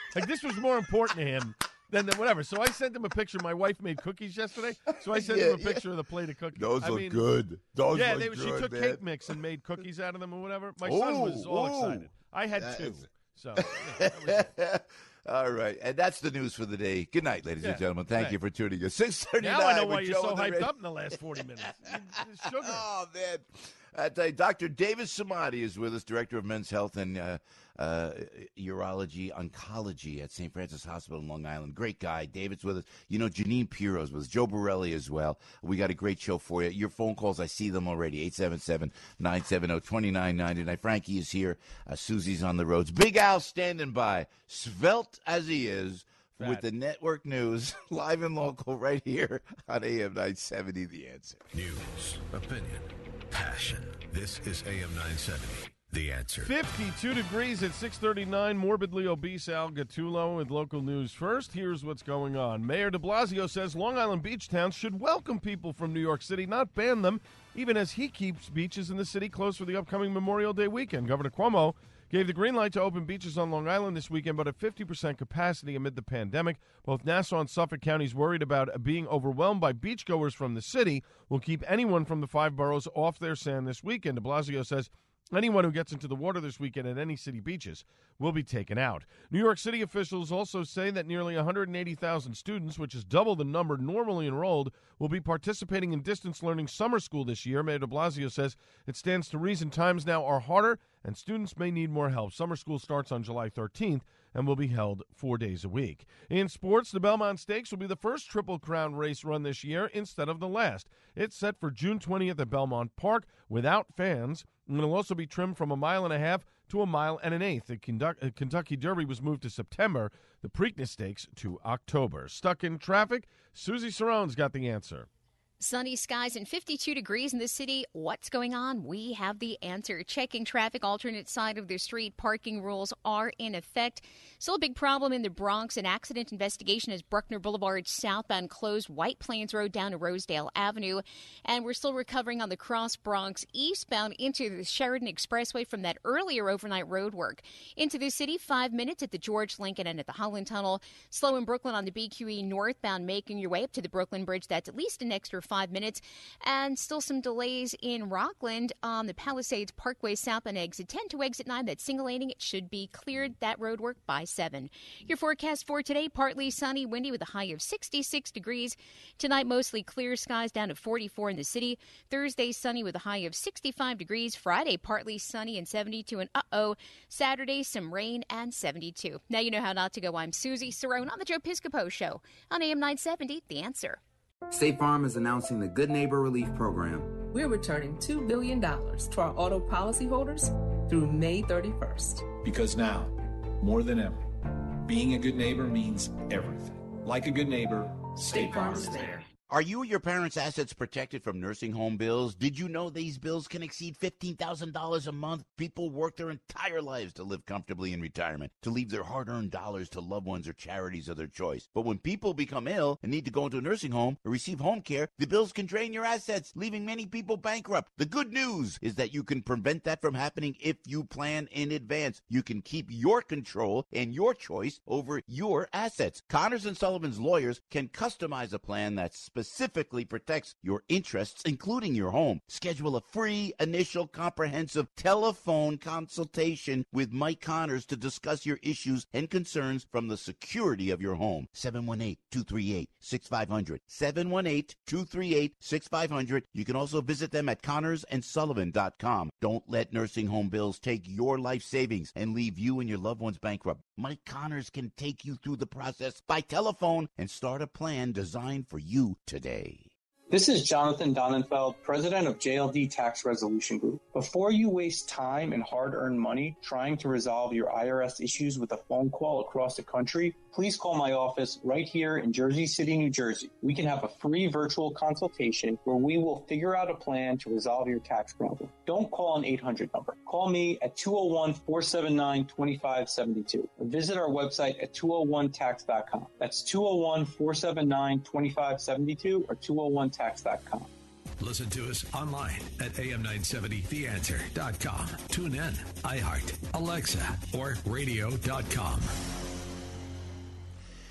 Like, this was more important to him than the, whatever. So I sent him a picture. My wife made cookies yesterday, so I sent Yeah, him a yeah. picture of the plate of cookies. Those I look mean, good. Those yeah, look they, good, she took man. cake mix and made cookies out of them or whatever. My Ooh, son was all ooh. excited. I had That two. is- So, yeah, that was it. All right, and that's the news for the day. Good night, ladies Yeah, and gentlemen. Thank right. you for tuning in. six thirty-nine. Now I know why with you're Joe so on the hyped radio. up in the last forty minutes. It's sugar. Oh, man. I tell you, Doctor David Samadi is with us, Director of Men's Health and uh, uh, Urology Oncology at Saint Francis Hospital in Long Island. Great guy. David's with us. You know, Janine Piro's with us. Joe Borelli as well. We got a great show for you. Your phone calls, I see them already. eight seven seven, nine seven zero, two nine nine nine. Frankie is here. Uh, Susie's on the roads. Big Al standing by, svelte as he is, with Fat. the network news, live and local, right here on A M nine seventy, The Answer. News, opinion, passion. This is A M nine seventy, The Answer. fifty-two degrees at six thirty-nine. Morbidly obese Al Gattulo with local news first. Here's what's going on. Mayor de Blasio says Long Island beach towns should welcome people from New York City, not ban them, even as he keeps beaches in the city closed for the upcoming Memorial Day weekend. Governor Cuomo gave the green light to open beaches on Long Island this weekend, but at fifty percent capacity amid the pandemic. Both Nassau and Suffolk counties worried about being overwhelmed by beachgoers from the city will keep anyone from the five boroughs off their sand this weekend. De Blasio says anyone who gets into the water this weekend at any city beaches will be taken out. New York City officials also say that nearly one hundred eighty thousand students, which is double the number normally enrolled, will be participating in distance learning summer school this year. Mayor de Blasio says it stands to reason times now are harder and students may need more help. Summer school starts on July thirteenth and will be held four days a week. In sports, the Belmont Stakes will be the first Triple Crown race run this year instead of the last. It's set for June twentieth at Belmont Park without fans, and it'll also be trimmed from a mile and a half to a mile and an eighth. The Kentucky, Kentucky Derby was moved to September, the Preakness Stakes to October. Stuck in traffic? Susie Sarone's got the answer. Sunny skies and fifty-two degrees in the city. What's going on? We have the answer. Checking traffic, alternate side of the street. Parking rules are in effect. Still a big problem in the Bronx. An accident investigation as Bruckner Boulevard southbound closed White Plains Road down to Rosedale Avenue. And we're still recovering on the Cross Bronx eastbound into the Sheridan Expressway from that earlier overnight road work. Into the city, five minutes at the George Lincoln and at the Holland Tunnel. Slow in Brooklyn on the B Q E northbound, making your way up to the Brooklyn Bridge. That's at least an extra five minutes. And still some delays in Rockland on the Palisades Parkway southbound exit ten to exit nine. That's single laning. It should be cleared, that road work, by seven. Your forecast for today, partly sunny, windy with a high of sixty-six degrees. Tonight, mostly clear skies down to forty-four in the city. Thursday, sunny with a high of sixty-five degrees. Friday, partly sunny and seventy-two. And uh-oh, Saturday, some rain and seventy-two. Now you know how not to go. I'm Susie Cerrone on the Joe Piscopo Show on A M nine seventy, The Answer. State Farm is announcing the Good Neighbor Relief Program. We're returning two billion dollars to our auto policyholders through May thirty-first. Because now, more than ever, being a good neighbor means everything. Like a good neighbor, State Farm is there. Are you or your parents' assets protected from nursing home bills? Did you know these bills can exceed fifteen thousand dollars a month? People work their entire lives to live comfortably in retirement, to leave their hard-earned dollars to loved ones or charities of their choice. But when people become ill and need to go into a nursing home or receive home care, the bills can drain your assets, leaving many people bankrupt. The good news is that you can prevent that from happening if you plan in advance. You can keep your control and your choice over your assets. Connors and Sullivan's lawyers can customize a plan that's specifically protects your interests, including your home. Schedule a free initial comprehensive telephone consultation with Mike Connors to discuss your issues and concerns from the security of your home. seven one eight, two three eight, six five zero zero. seven one eight, two three eight, six five zero zero. You can also visit them at connors and sullivan dot com. Don't let nursing home bills take your life savings and leave you and your loved ones bankrupt. Mike Connors can take you through the process by telephone and start a plan designed for you today. This is Jonathan Donenfeld, president of J L D Tax Resolution Group. Before you waste time and hard-earned money trying to resolve your I R S issues with a phone call across the country, please call my office right here in Jersey City, New Jersey. We can have a free virtual consultation where we will figure out a plan to resolve your tax problem. Don't call an eight hundred number. Call me at two oh one, four seven nine, two five seven two or visit our website at two oh one tax dot com. That's two oh one, four seven nine, two five seven two or two oh one tax dot com. Listen to us online at A M nine seventy the answer dot com. Tune in, iHeart, Alexa, or radio dot com.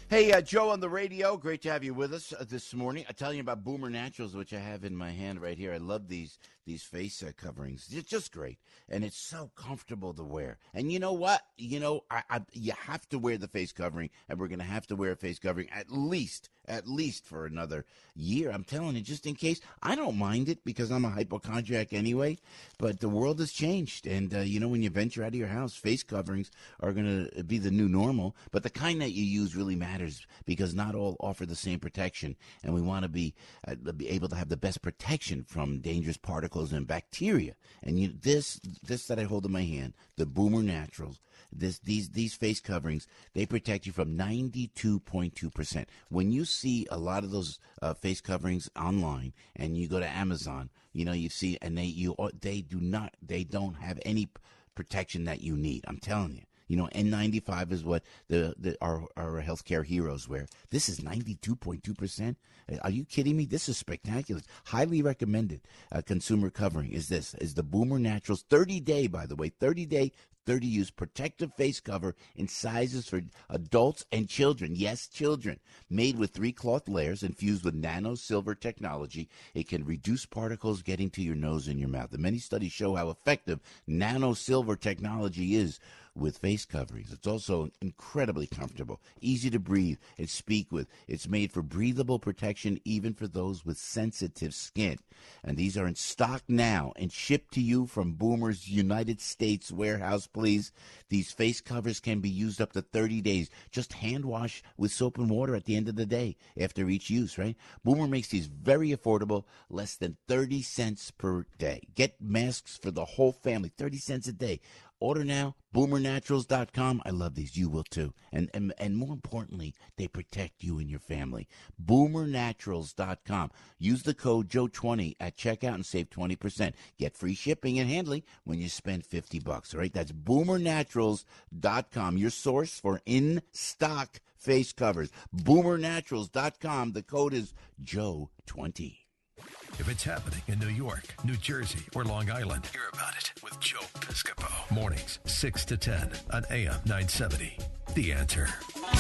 Hey, uh, Joe on the radio. Great to have you with us uh, this morning. I'm telling you about Boomer Naturals, which I have in my hand right here. I love these these face uh, coverings. It's just great, and it's so comfortable to wear. And you know what? You know, I, I, you have to wear the face covering, and we're going to have to wear a face covering at least, at least for another year. I'm telling you, just in case. I don't mind it because I'm a hypochondriac anyway, but the world has changed. And, uh, you know, when you venture out of your house, face coverings are going to be the new normal. But the kind that you use really matters because not all offer the same protection. And we want to be, uh, be able to have the best protection from dangerous particles and bacteria. And you, this this that I hold in my hand, the Boomer Naturals, this these these face coverings, they protect you from ninety-two point two percent. When you see a lot of those uh, face coverings online and you go to Amazon, you know, you see, and they you they do not they don't have any protection that you need. I'm telling you. You know, N ninety-five is what the, the our, our healthcare heroes wear. This is ninety-two point two percent. Are you kidding me? This is spectacular. Highly recommended uh, consumer covering is this, is the Boomer Naturals thirty-day, by the way, thirty-day, thirty-use protective face cover in sizes for adults and children. Yes, children. Made with three cloth layers infused with nano silver technology, it can reduce particles getting to your nose and your mouth. And many studies show how effective nano silver technology is with face coverings. It's also incredibly comfortable, easy to breathe and speak with. It's made for breathable protection even for those with sensitive skin. And these are in stock now and shipped to you from Boomer's United States warehouse, please. These face covers can be used up to thirty days. Just hand wash with soap and water at the end of the day after each use, right? Boomer makes these very affordable, less than thirty cents per day. Get masks for the whole family, thirty cents a day. Order now, boomer naturals dot com. I love these. You will too. And, and and more importantly, they protect you and your family. boomer naturals dot com. Use the code Joe twenty at checkout and save twenty percent. Get free shipping and handling when you spend fifty bucks. All right? That's boomer naturals dot com. Your source for in-stock face covers. boomer naturals dot com. The code is Joe twenty. If it's happening in New York, New Jersey, or Long Island, hear about it with Joe Piscopo. Mornings, six to ten on A M nine seventy. The Answer.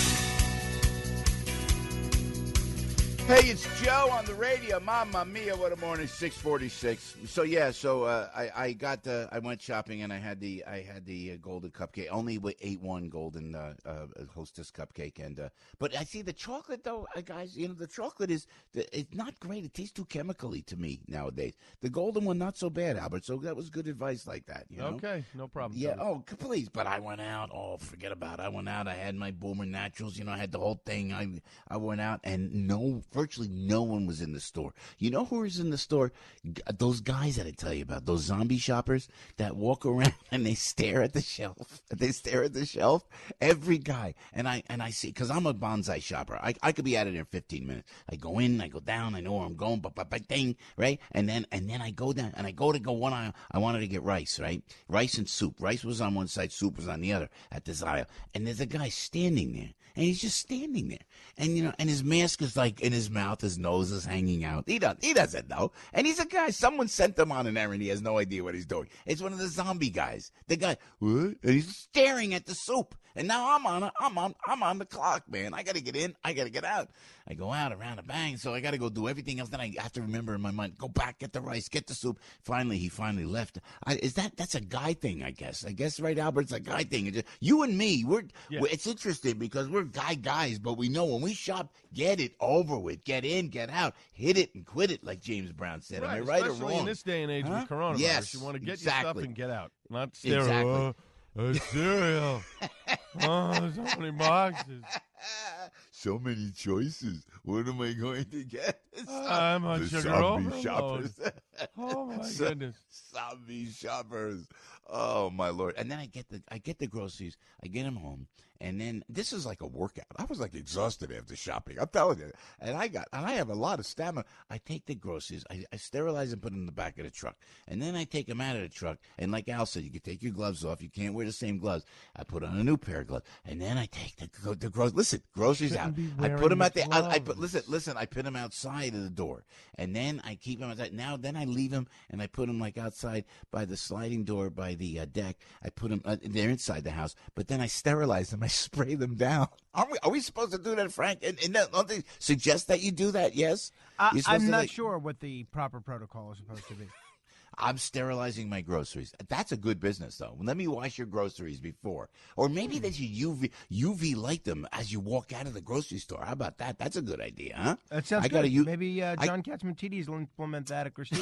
Hey, it's Joe on the radio. Mamma mia, what a morning! six forty-six. So yeah, so uh, I I got the I went shopping and I had the I had the uh, golden cupcake. Only with ate one golden uh, uh, Hostess cupcake, and uh, but I see the chocolate though, uh, guys. You know the chocolate is the, it's not great. It tastes too chemically to me nowadays. The golden one not so bad, Albert. So that was good advice like that. You know? Okay, no problem. Yeah. Oh, please. But I went out. Oh, forget about it. I went out. I had my Boomer Naturals. You know, I had the whole thing. I I went out and no. Virtually no one was in the store. You know who was in the store? G- those guys that I tell you about, those zombie shoppers that walk around and they stare at the shelf. They stare at the shelf. Every guy. And I and I see, because I'm a bonsai shopper. I, I could be out of there in fifteen minutes. I go in, I go down, I know where I'm going, but but but ding, right? And then and then I go down and I go to go one aisle. I wanted to get rice, right? Rice and soup. Rice was on one side, soup was on the other at this aisle. And there's a guy standing there. And he's just standing there. And, you know, and his mask is like in his mouth, his nose is hanging out. He, does, he doesn't know. And he's a guy. Someone sent him on an errand. He has no idea what he's doing. It's one of the zombie guys. The guy, what? And he's staring at the soup. And now I'm on, a, I'm on, I'm on the clock, man. I got to get in. I got to get out. I go out around a bang. So I got to go do everything else. Then I have to remember in my mind, go back, get the rice, get the soup. Finally, he finally left. I, is that, that's a guy thing, I guess. I guess, right, Albert? It's a guy thing. It's just, you and me, we're, Yeah. we're, it's interesting because we're guy guys, but we know when we shop, get it over with. Get in, get out. Hit it and quit it, like James Brown said. Am I right or especially wrong? in this day and age Huh? with coronavirus, Yes, you want to get exactly. your stuff and get out, not stare. Exactly. Uh, uh, cereal. Oh, so many boxes. So many choices. What am I going to get? I'm on The sugar zombie overload. shoppers. Oh my So- goodness. Zombie shoppers. Oh my Lord. And then I get the I get the groceries. I get them home. And then this is like a workout. I was like exhausted after shopping. I'm telling you. And I got and I have a lot of stamina. I take the groceries, I, I sterilize and put them in the back of the truck. And then I take them out of the truck. And like Al said, you can take your gloves off. You can't wear the same gloves. I put on a new pair of gloves. And then I take the the groceries. Listen, groceries out. Shouldn't be I wearing put them the at the I, I put gloves. listen, listen, I put them outside of the door. And then I keep them outside. Now then I leave them and I put them like outside by the sliding door by the uh, deck. I put them uh, they're inside the house, but then I sterilize them. I spray them down. Are we, are we supposed to do that, Frank? And, and don't they suggest that you do that, yes? Uh, I'm to, not like, sure what the proper protocol is supposed to be. I'm sterilizing my groceries. That's a good business, though. Let me wash your groceries before. Or maybe that you U V, U V light them as you walk out of the grocery store. How about that? That's a good idea, huh? That sounds I good. gotta, U- maybe uh, John I, Katzmatidis will implement that at Gristedes.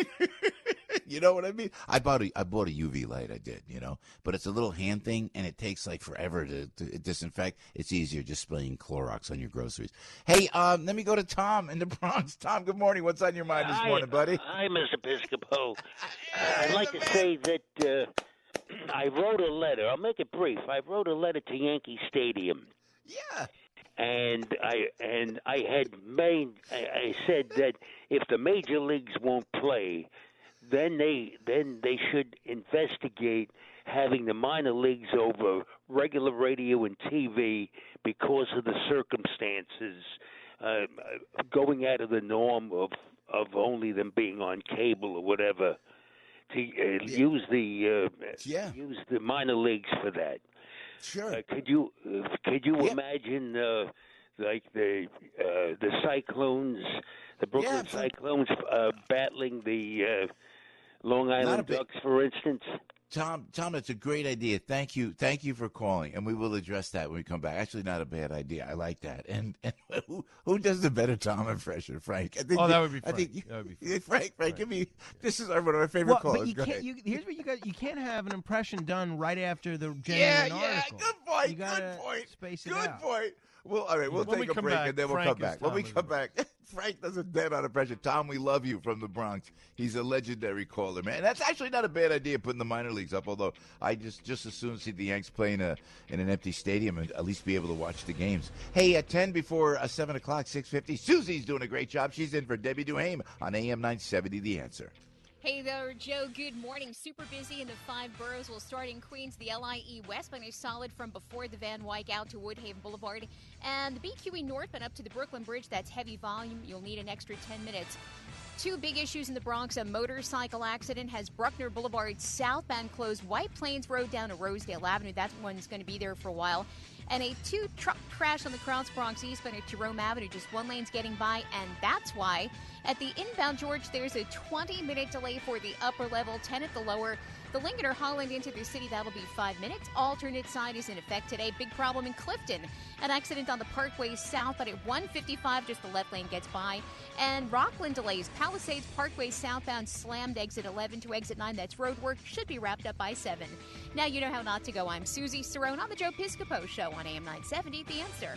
You know what I mean? I bought a I bought a U V light. I did, you know, but it's a little hand thing, and it takes like forever to, to disinfect. It's easier just spraying Clorox on your groceries. Hey, um, let me go to Tom in the Bronx. Tom, good morning. What's on your mind this Hi, morning, buddy? Hi, Mister Piscopo. I'd like to say that uh, I wrote a letter. I'll make it brief. I wrote a letter to Yankee Stadium. Yeah. And I and I had made I, I said that if the major leagues won't play, then they then they should investigate having the minor leagues over regular radio and T V because of the circumstances, uh, going out of the norm of of only them being on cable or whatever. To uh, yeah. use the uh, yeah. use the minor leagues for that. Sure. Uh, could you uh, could you yeah. imagine uh, like the uh, the Cyclones, the Brooklyn yeah, Cyclones uh, battling the uh, Long Island big, Ducks, for instance? Tom, Tom, it's a great idea. Thank you, thank you for calling, and we will address that when we come back. Actually, not a bad idea. I like that. And, and who who does the better Tom impression, Frank? I think oh, that you, would be Frank. I think you, that would be Frank. Frank, Frank, give me. This is one of our favorite well, callers. But you Go can't. You, here's what you got. You can't have an impression done right after the genuine yeah, article. Yeah, good point. You gotta good point. Space it good out. point. Well, all right, we'll when take we a break back, and then we'll Frank come back. Tom When we come back, Frank does a dead on impression. Tom, we love you from the Bronx. He's a legendary caller, man. That's actually not a bad idea, putting the minor leagues up. Although I just just as soon see the Yanks play in a in an empty stadium and at least be able to watch the games. Hey, at ten before uh, seven o'clock, six fifty. Susie's doing a great job. She's in for Debbie Duhame on A M nine seventy. The Answer. Hey there, Joe. Good morning. Super busy in the five boroughs. We'll start in Queens, the L I E westbound is solid from before the Van Wyck out to Woodhaven Boulevard. And the B Q E northbound up to the Brooklyn Bridge, that's heavy volume. You'll need an extra ten minutes. Two big issues in the Bronx. A motorcycle accident has Bruckner Boulevard southbound closed. White Plains Road down to Rosedale Avenue. That one's going to be there for a while. And a two-truck crash on the Cross Bronx eastbound at Jerome Avenue. Just one lane's getting by, and that's why at the inbound George, there's a twenty-minute delay for the upper level, ten at the lower. The Lincoln or Holland into the city, that'll be five minutes. Alternate side is in effect today. Big problem in Clifton. An accident on the Parkway south, but at one fifty-five, just the left lane gets by. And Rockland delays. Palisades Parkway southbound slammed exit eleven to exit nine. That's road work. Should be wrapped up by seven. Now you know how not to go. I'm Susie Cerrone on the Joe Piscopo Show on A M nine seventy. The Answer.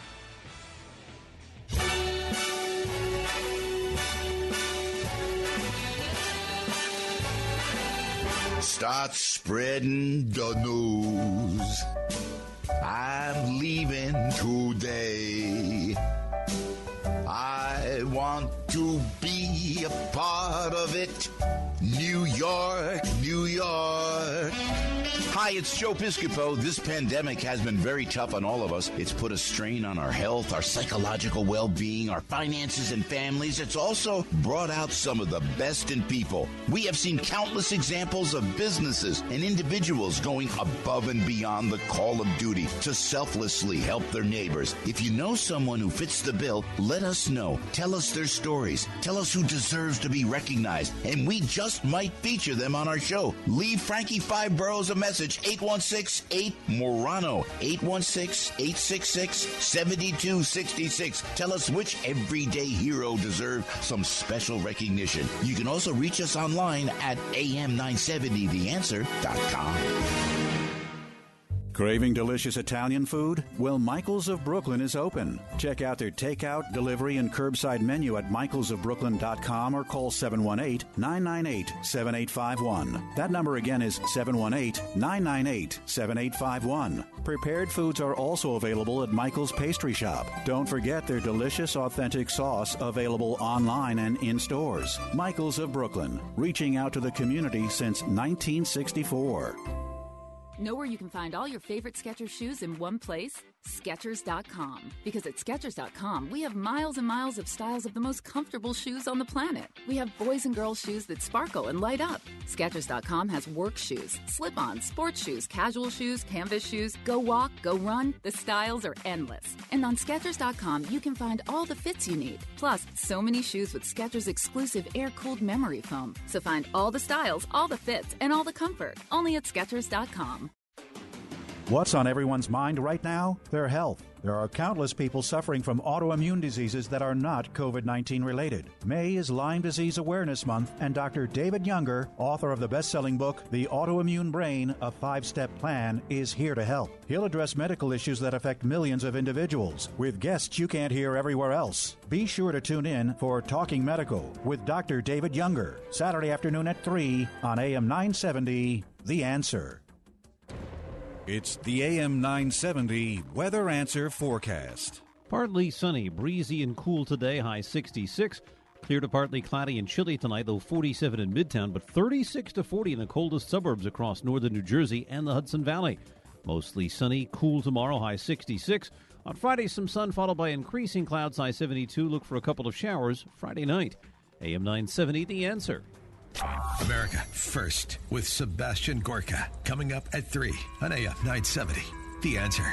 Start spreading the news. I'm leaving today. I want to be a part of it. New York, New York. Hi, it's Joe Piscopo. This pandemic has been very tough on all of us. It's put a strain on our health, our psychological well-being, our finances and families. It's also brought out some of the best in people. We have seen countless examples of businesses and individuals going above and beyond the call of duty to selflessly help their neighbors. If you know someone who fits the bill, let us know. Tell us their stories. Tell us who deserves to be recognized, and we just might feature them on our show. Leave Frankie Five Boroughs a message, eight one six eight Morano, eight one six eight six six seven two six six. Tell us which everyday hero deserves some special recognition. You can also reach us online at A M nine seventy the answer dot com. Craving delicious Italian food? Well, Michael's of Brooklyn is open. Check out their takeout, delivery, and curbside menu at michaels of brooklyn dot com or call seven one eight nine nine eight seven eight five one. That number again is seven one eight nine nine eight seven eight five one. Prepared foods are also available at Michael's Pastry Shop. Don't forget their delicious, authentic sauce available online and in stores. Michael's of Brooklyn, reaching out to the community since nineteen sixty-four. Know where you can find all your favorite Skechers shoes in one place? Skechers dot com. Because at Skechers dot com, we have miles and miles of styles of the most comfortable shoes on the planet. We have boys and girls shoes that sparkle and light up. Skechers dot com has work shoes, slip-ons, sports shoes, casual shoes, canvas shoes, go walk, go run. The styles are endless. And on Skechers dot com, you can find all the fits you need. Plus, so many shoes with Skechers exclusive air-cooled memory foam. So find all the styles, all the fits, and all the comfort. Only at Skechers dot com. What's on everyone's mind right now? Their health. There are countless people suffering from autoimmune diseases that are not COVID nineteen related. May is Lyme Disease Awareness Month, and Doctor David Younger, author of the best-selling book, The Autoimmune Brain, A Five-Step Plan, is here to help. He'll address medical issues that affect millions of individuals, with guests you can't hear everywhere else. Be sure to tune in for Talking Medical with Doctor David Younger, Saturday afternoon at three on A M nine seventy, The Answer. It's the A M nine seventy Weather Answer Forecast. Partly sunny, breezy and cool today, high sixty-six. Clear to partly cloudy and chilly tonight, though forty-seven in Midtown, but thirty-six to forty in the coldest suburbs across northern New Jersey and the Hudson Valley. Mostly sunny, cool tomorrow, high sixty-six. On Friday, some sun followed by increasing clouds, high seventy-two. Look for a couple of showers Friday night. A M nine seventy, The Answer. America First with Sebastian Gorka. Coming up at three on A M nine seventy. The Answer.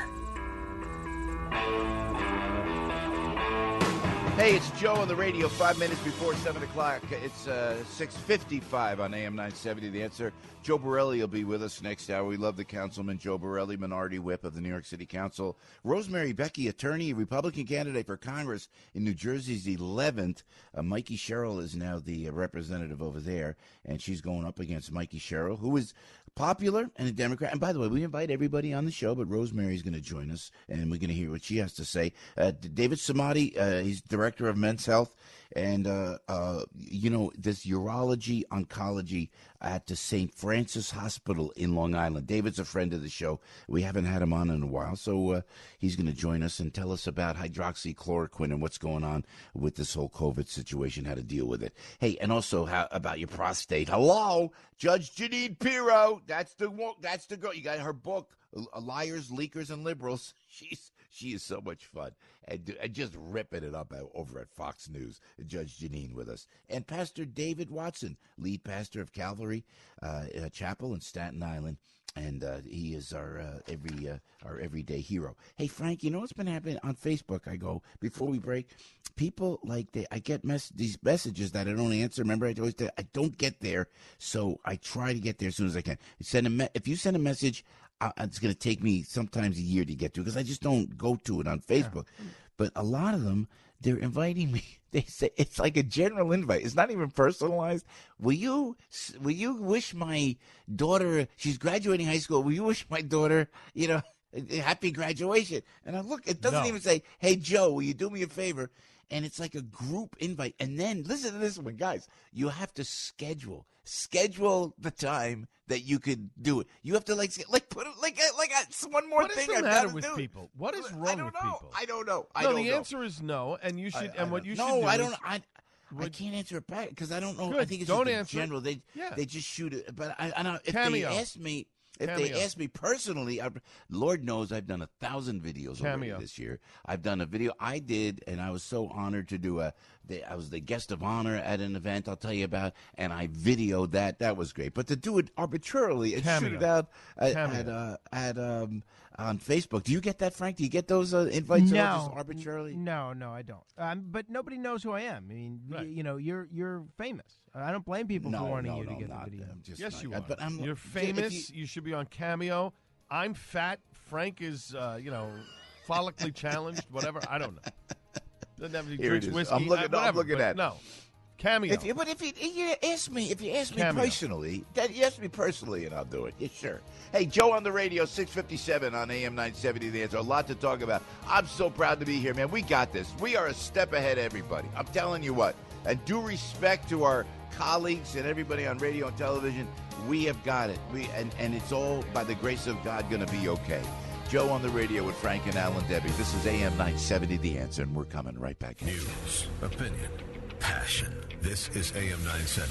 Hey, it's Joe on the radio, five minutes before seven o'clock. It's uh, six fifty-five on A M nine seventy, The Answer. Joe Borelli will be with us next hour. We love the councilman, Joe Borelli, Minority Whip of the New York City Council. Rosemary Becky, attorney, Republican candidate for Congress in New Jersey's eleventh. Uh, Mikey Sherrill is now the uh, representative over there, and she's going up against Mikey Sherrill, who is popular and a Democrat. And by the way, we invite everybody on the show, but Rosemary's going to join us, and we're going to hear what she has to say. Uh, David Samadi, uh, he's director of Men's Health, and, uh, uh, you know, this urology oncology at the Saint Francis Hospital in Long Island. David's a friend of the show. We haven't had him on in a while, so uh, he's going to join us and tell us about hydroxychloroquine and what's going on with this whole COVID situation, how to deal with it. Hey, and also how about your prostate. Hello, Judge Jeanine Pirro. That's the one, that's the girl. You got her book, Liars, Leakers, and Liberals. She's She is so much fun. And, and just ripping it up over at Fox News. Judge Jeanine with us. And Pastor David Watson, lead pastor of Calvary uh, Chapel in Staten Island. And uh, he is our uh, every uh, our everyday hero. Hey, Frank, you know what's been happening on Facebook? I go, before we break, people like, they, I get mess, these messages that I don't answer. Remember, I always I don't get there, so I try to get there as soon as I can. Send a me- if you send a message, uh, it's going to take me sometimes a year to get to, because I just don't go to it on Facebook. Yeah. But a lot of them, they're inviting me. They say it's like a general invite. It's not even personalized. Will you will you wish my daughter, she's graduating high school, will you wish my daughter, you know, happy graduation? And I look, it doesn't no. even say, hey, Joe, will you do me a favor? And it's like a group invite. And then, listen to this one, guys. You have to schedule. Schedule the time that you could do it. You have to, like, like put it, like, like a, one more what thing. What is the I've matter do. with people? What is wrong I don't with know. people? I don't know. I no, don't the know. answer is no. And you should, I, and what I, you no, should do I is, don't, I, would, I can't answer it back because I don't know. Good. I think it's don't just answer general. They, yeah. they just shoot it. But I, I don't, if Cameo. they ask me, If Cameo. they ask me personally, I, Lord knows I've done a thousand videos already Cameo. this year. I've done a video I did, and I was so honored to do a. The, I was the guest of honor at an event I'll tell you about, and I videoed that. That was great. But to do it arbitrarily and Cameo. shoot it out at Cameo. at, uh, at um on Facebook. Do you get that, Frank? Do you get those uh, invites no, just arbitrarily? No, no, I don't. Um, but nobody knows who I am. I mean, Right. y- you know, you're you're famous. I don't blame people No, for wanting no, you no, to get not the video. them. Just yes, not- you uh, are. But I'm, You're if famous. you- You, should be on Cameo. I'm fat. Frank is, uh, you know, follically challenged. Whatever. I don't know. Doesn't have any Here drinks it is. whiskey. I'm looking- uh, I'm whatever, looking but at it. no. Cameo. If you, but if you, if you ask me, if you ask me Cameo. personally, that you ask me personally, and I'll do it. Yeah, sure. Hey, Joe on the radio, six fifty-seven on A M nine seventy. The Answer. A lot to talk about. I'm so proud to be here, man. We got this. We are a step ahead of everybody. I'm telling you what. And due respect to our colleagues and everybody on radio and television, we have got it. We and, and it's all by the grace of God going to be okay. Joe on the radio with Frank and Alan Debbie. This is A M nine seventy, The Answer, and we're coming right back. News, opinion, passion. This is A M nine seventy,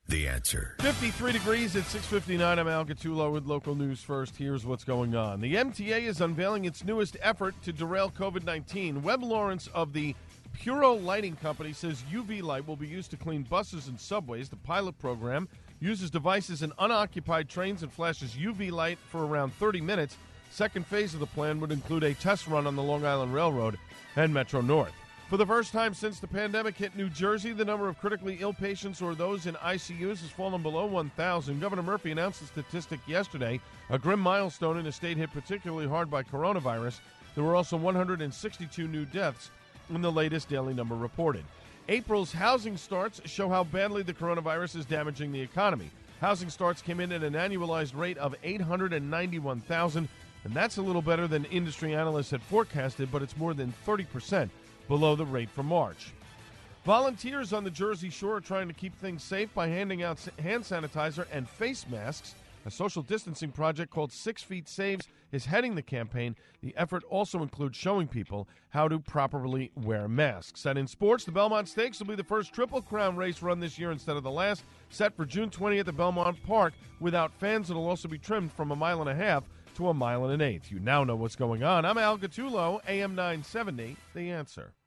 The Answer. fifty-three degrees at six fifty-nine. I'm Al Gattulo with local news first. Here's what's going on. The M T A is unveiling its newest effort to derail COVID nineteen. Webb Lawrence of the Puro Lighting Company says U V light will be used to clean buses and subways. The pilot program uses devices in unoccupied trains and flashes U V light for around thirty minutes. Second phase of the plan would include a test run on the Long Island Railroad and Metro North. For the first time since the pandemic hit New Jersey, the number of critically ill patients or those in I C Us has fallen below one thousand. Governor Murphy announced the statistic yesterday, a grim milestone in a state hit particularly hard by coronavirus. There were also one hundred sixty-two new deaths in the latest daily number reported. April's housing starts show how badly the coronavirus is damaging the economy. Housing starts came in at an annualized rate of eight hundred ninety-one thousand, and that's a little better than industry analysts had forecasted, but it's more than thirty percent below the rate for March. Volunteers on the Jersey Shore are trying to keep things safe by handing out hand sanitizer and face masks. A social distancing project called Six Feet Saves is heading the campaign. The effort also includes showing people how to properly wear masks. And in sports, the Belmont Stakes will be the first Triple Crown race run this year instead of the last, set for June twentieth at Belmont Park. Without fans, it'll also be trimmed from a mile and a half to a mile and an eighth. You now know what's going on. I'm Al Gattulo, A M nine seventy, The Answer.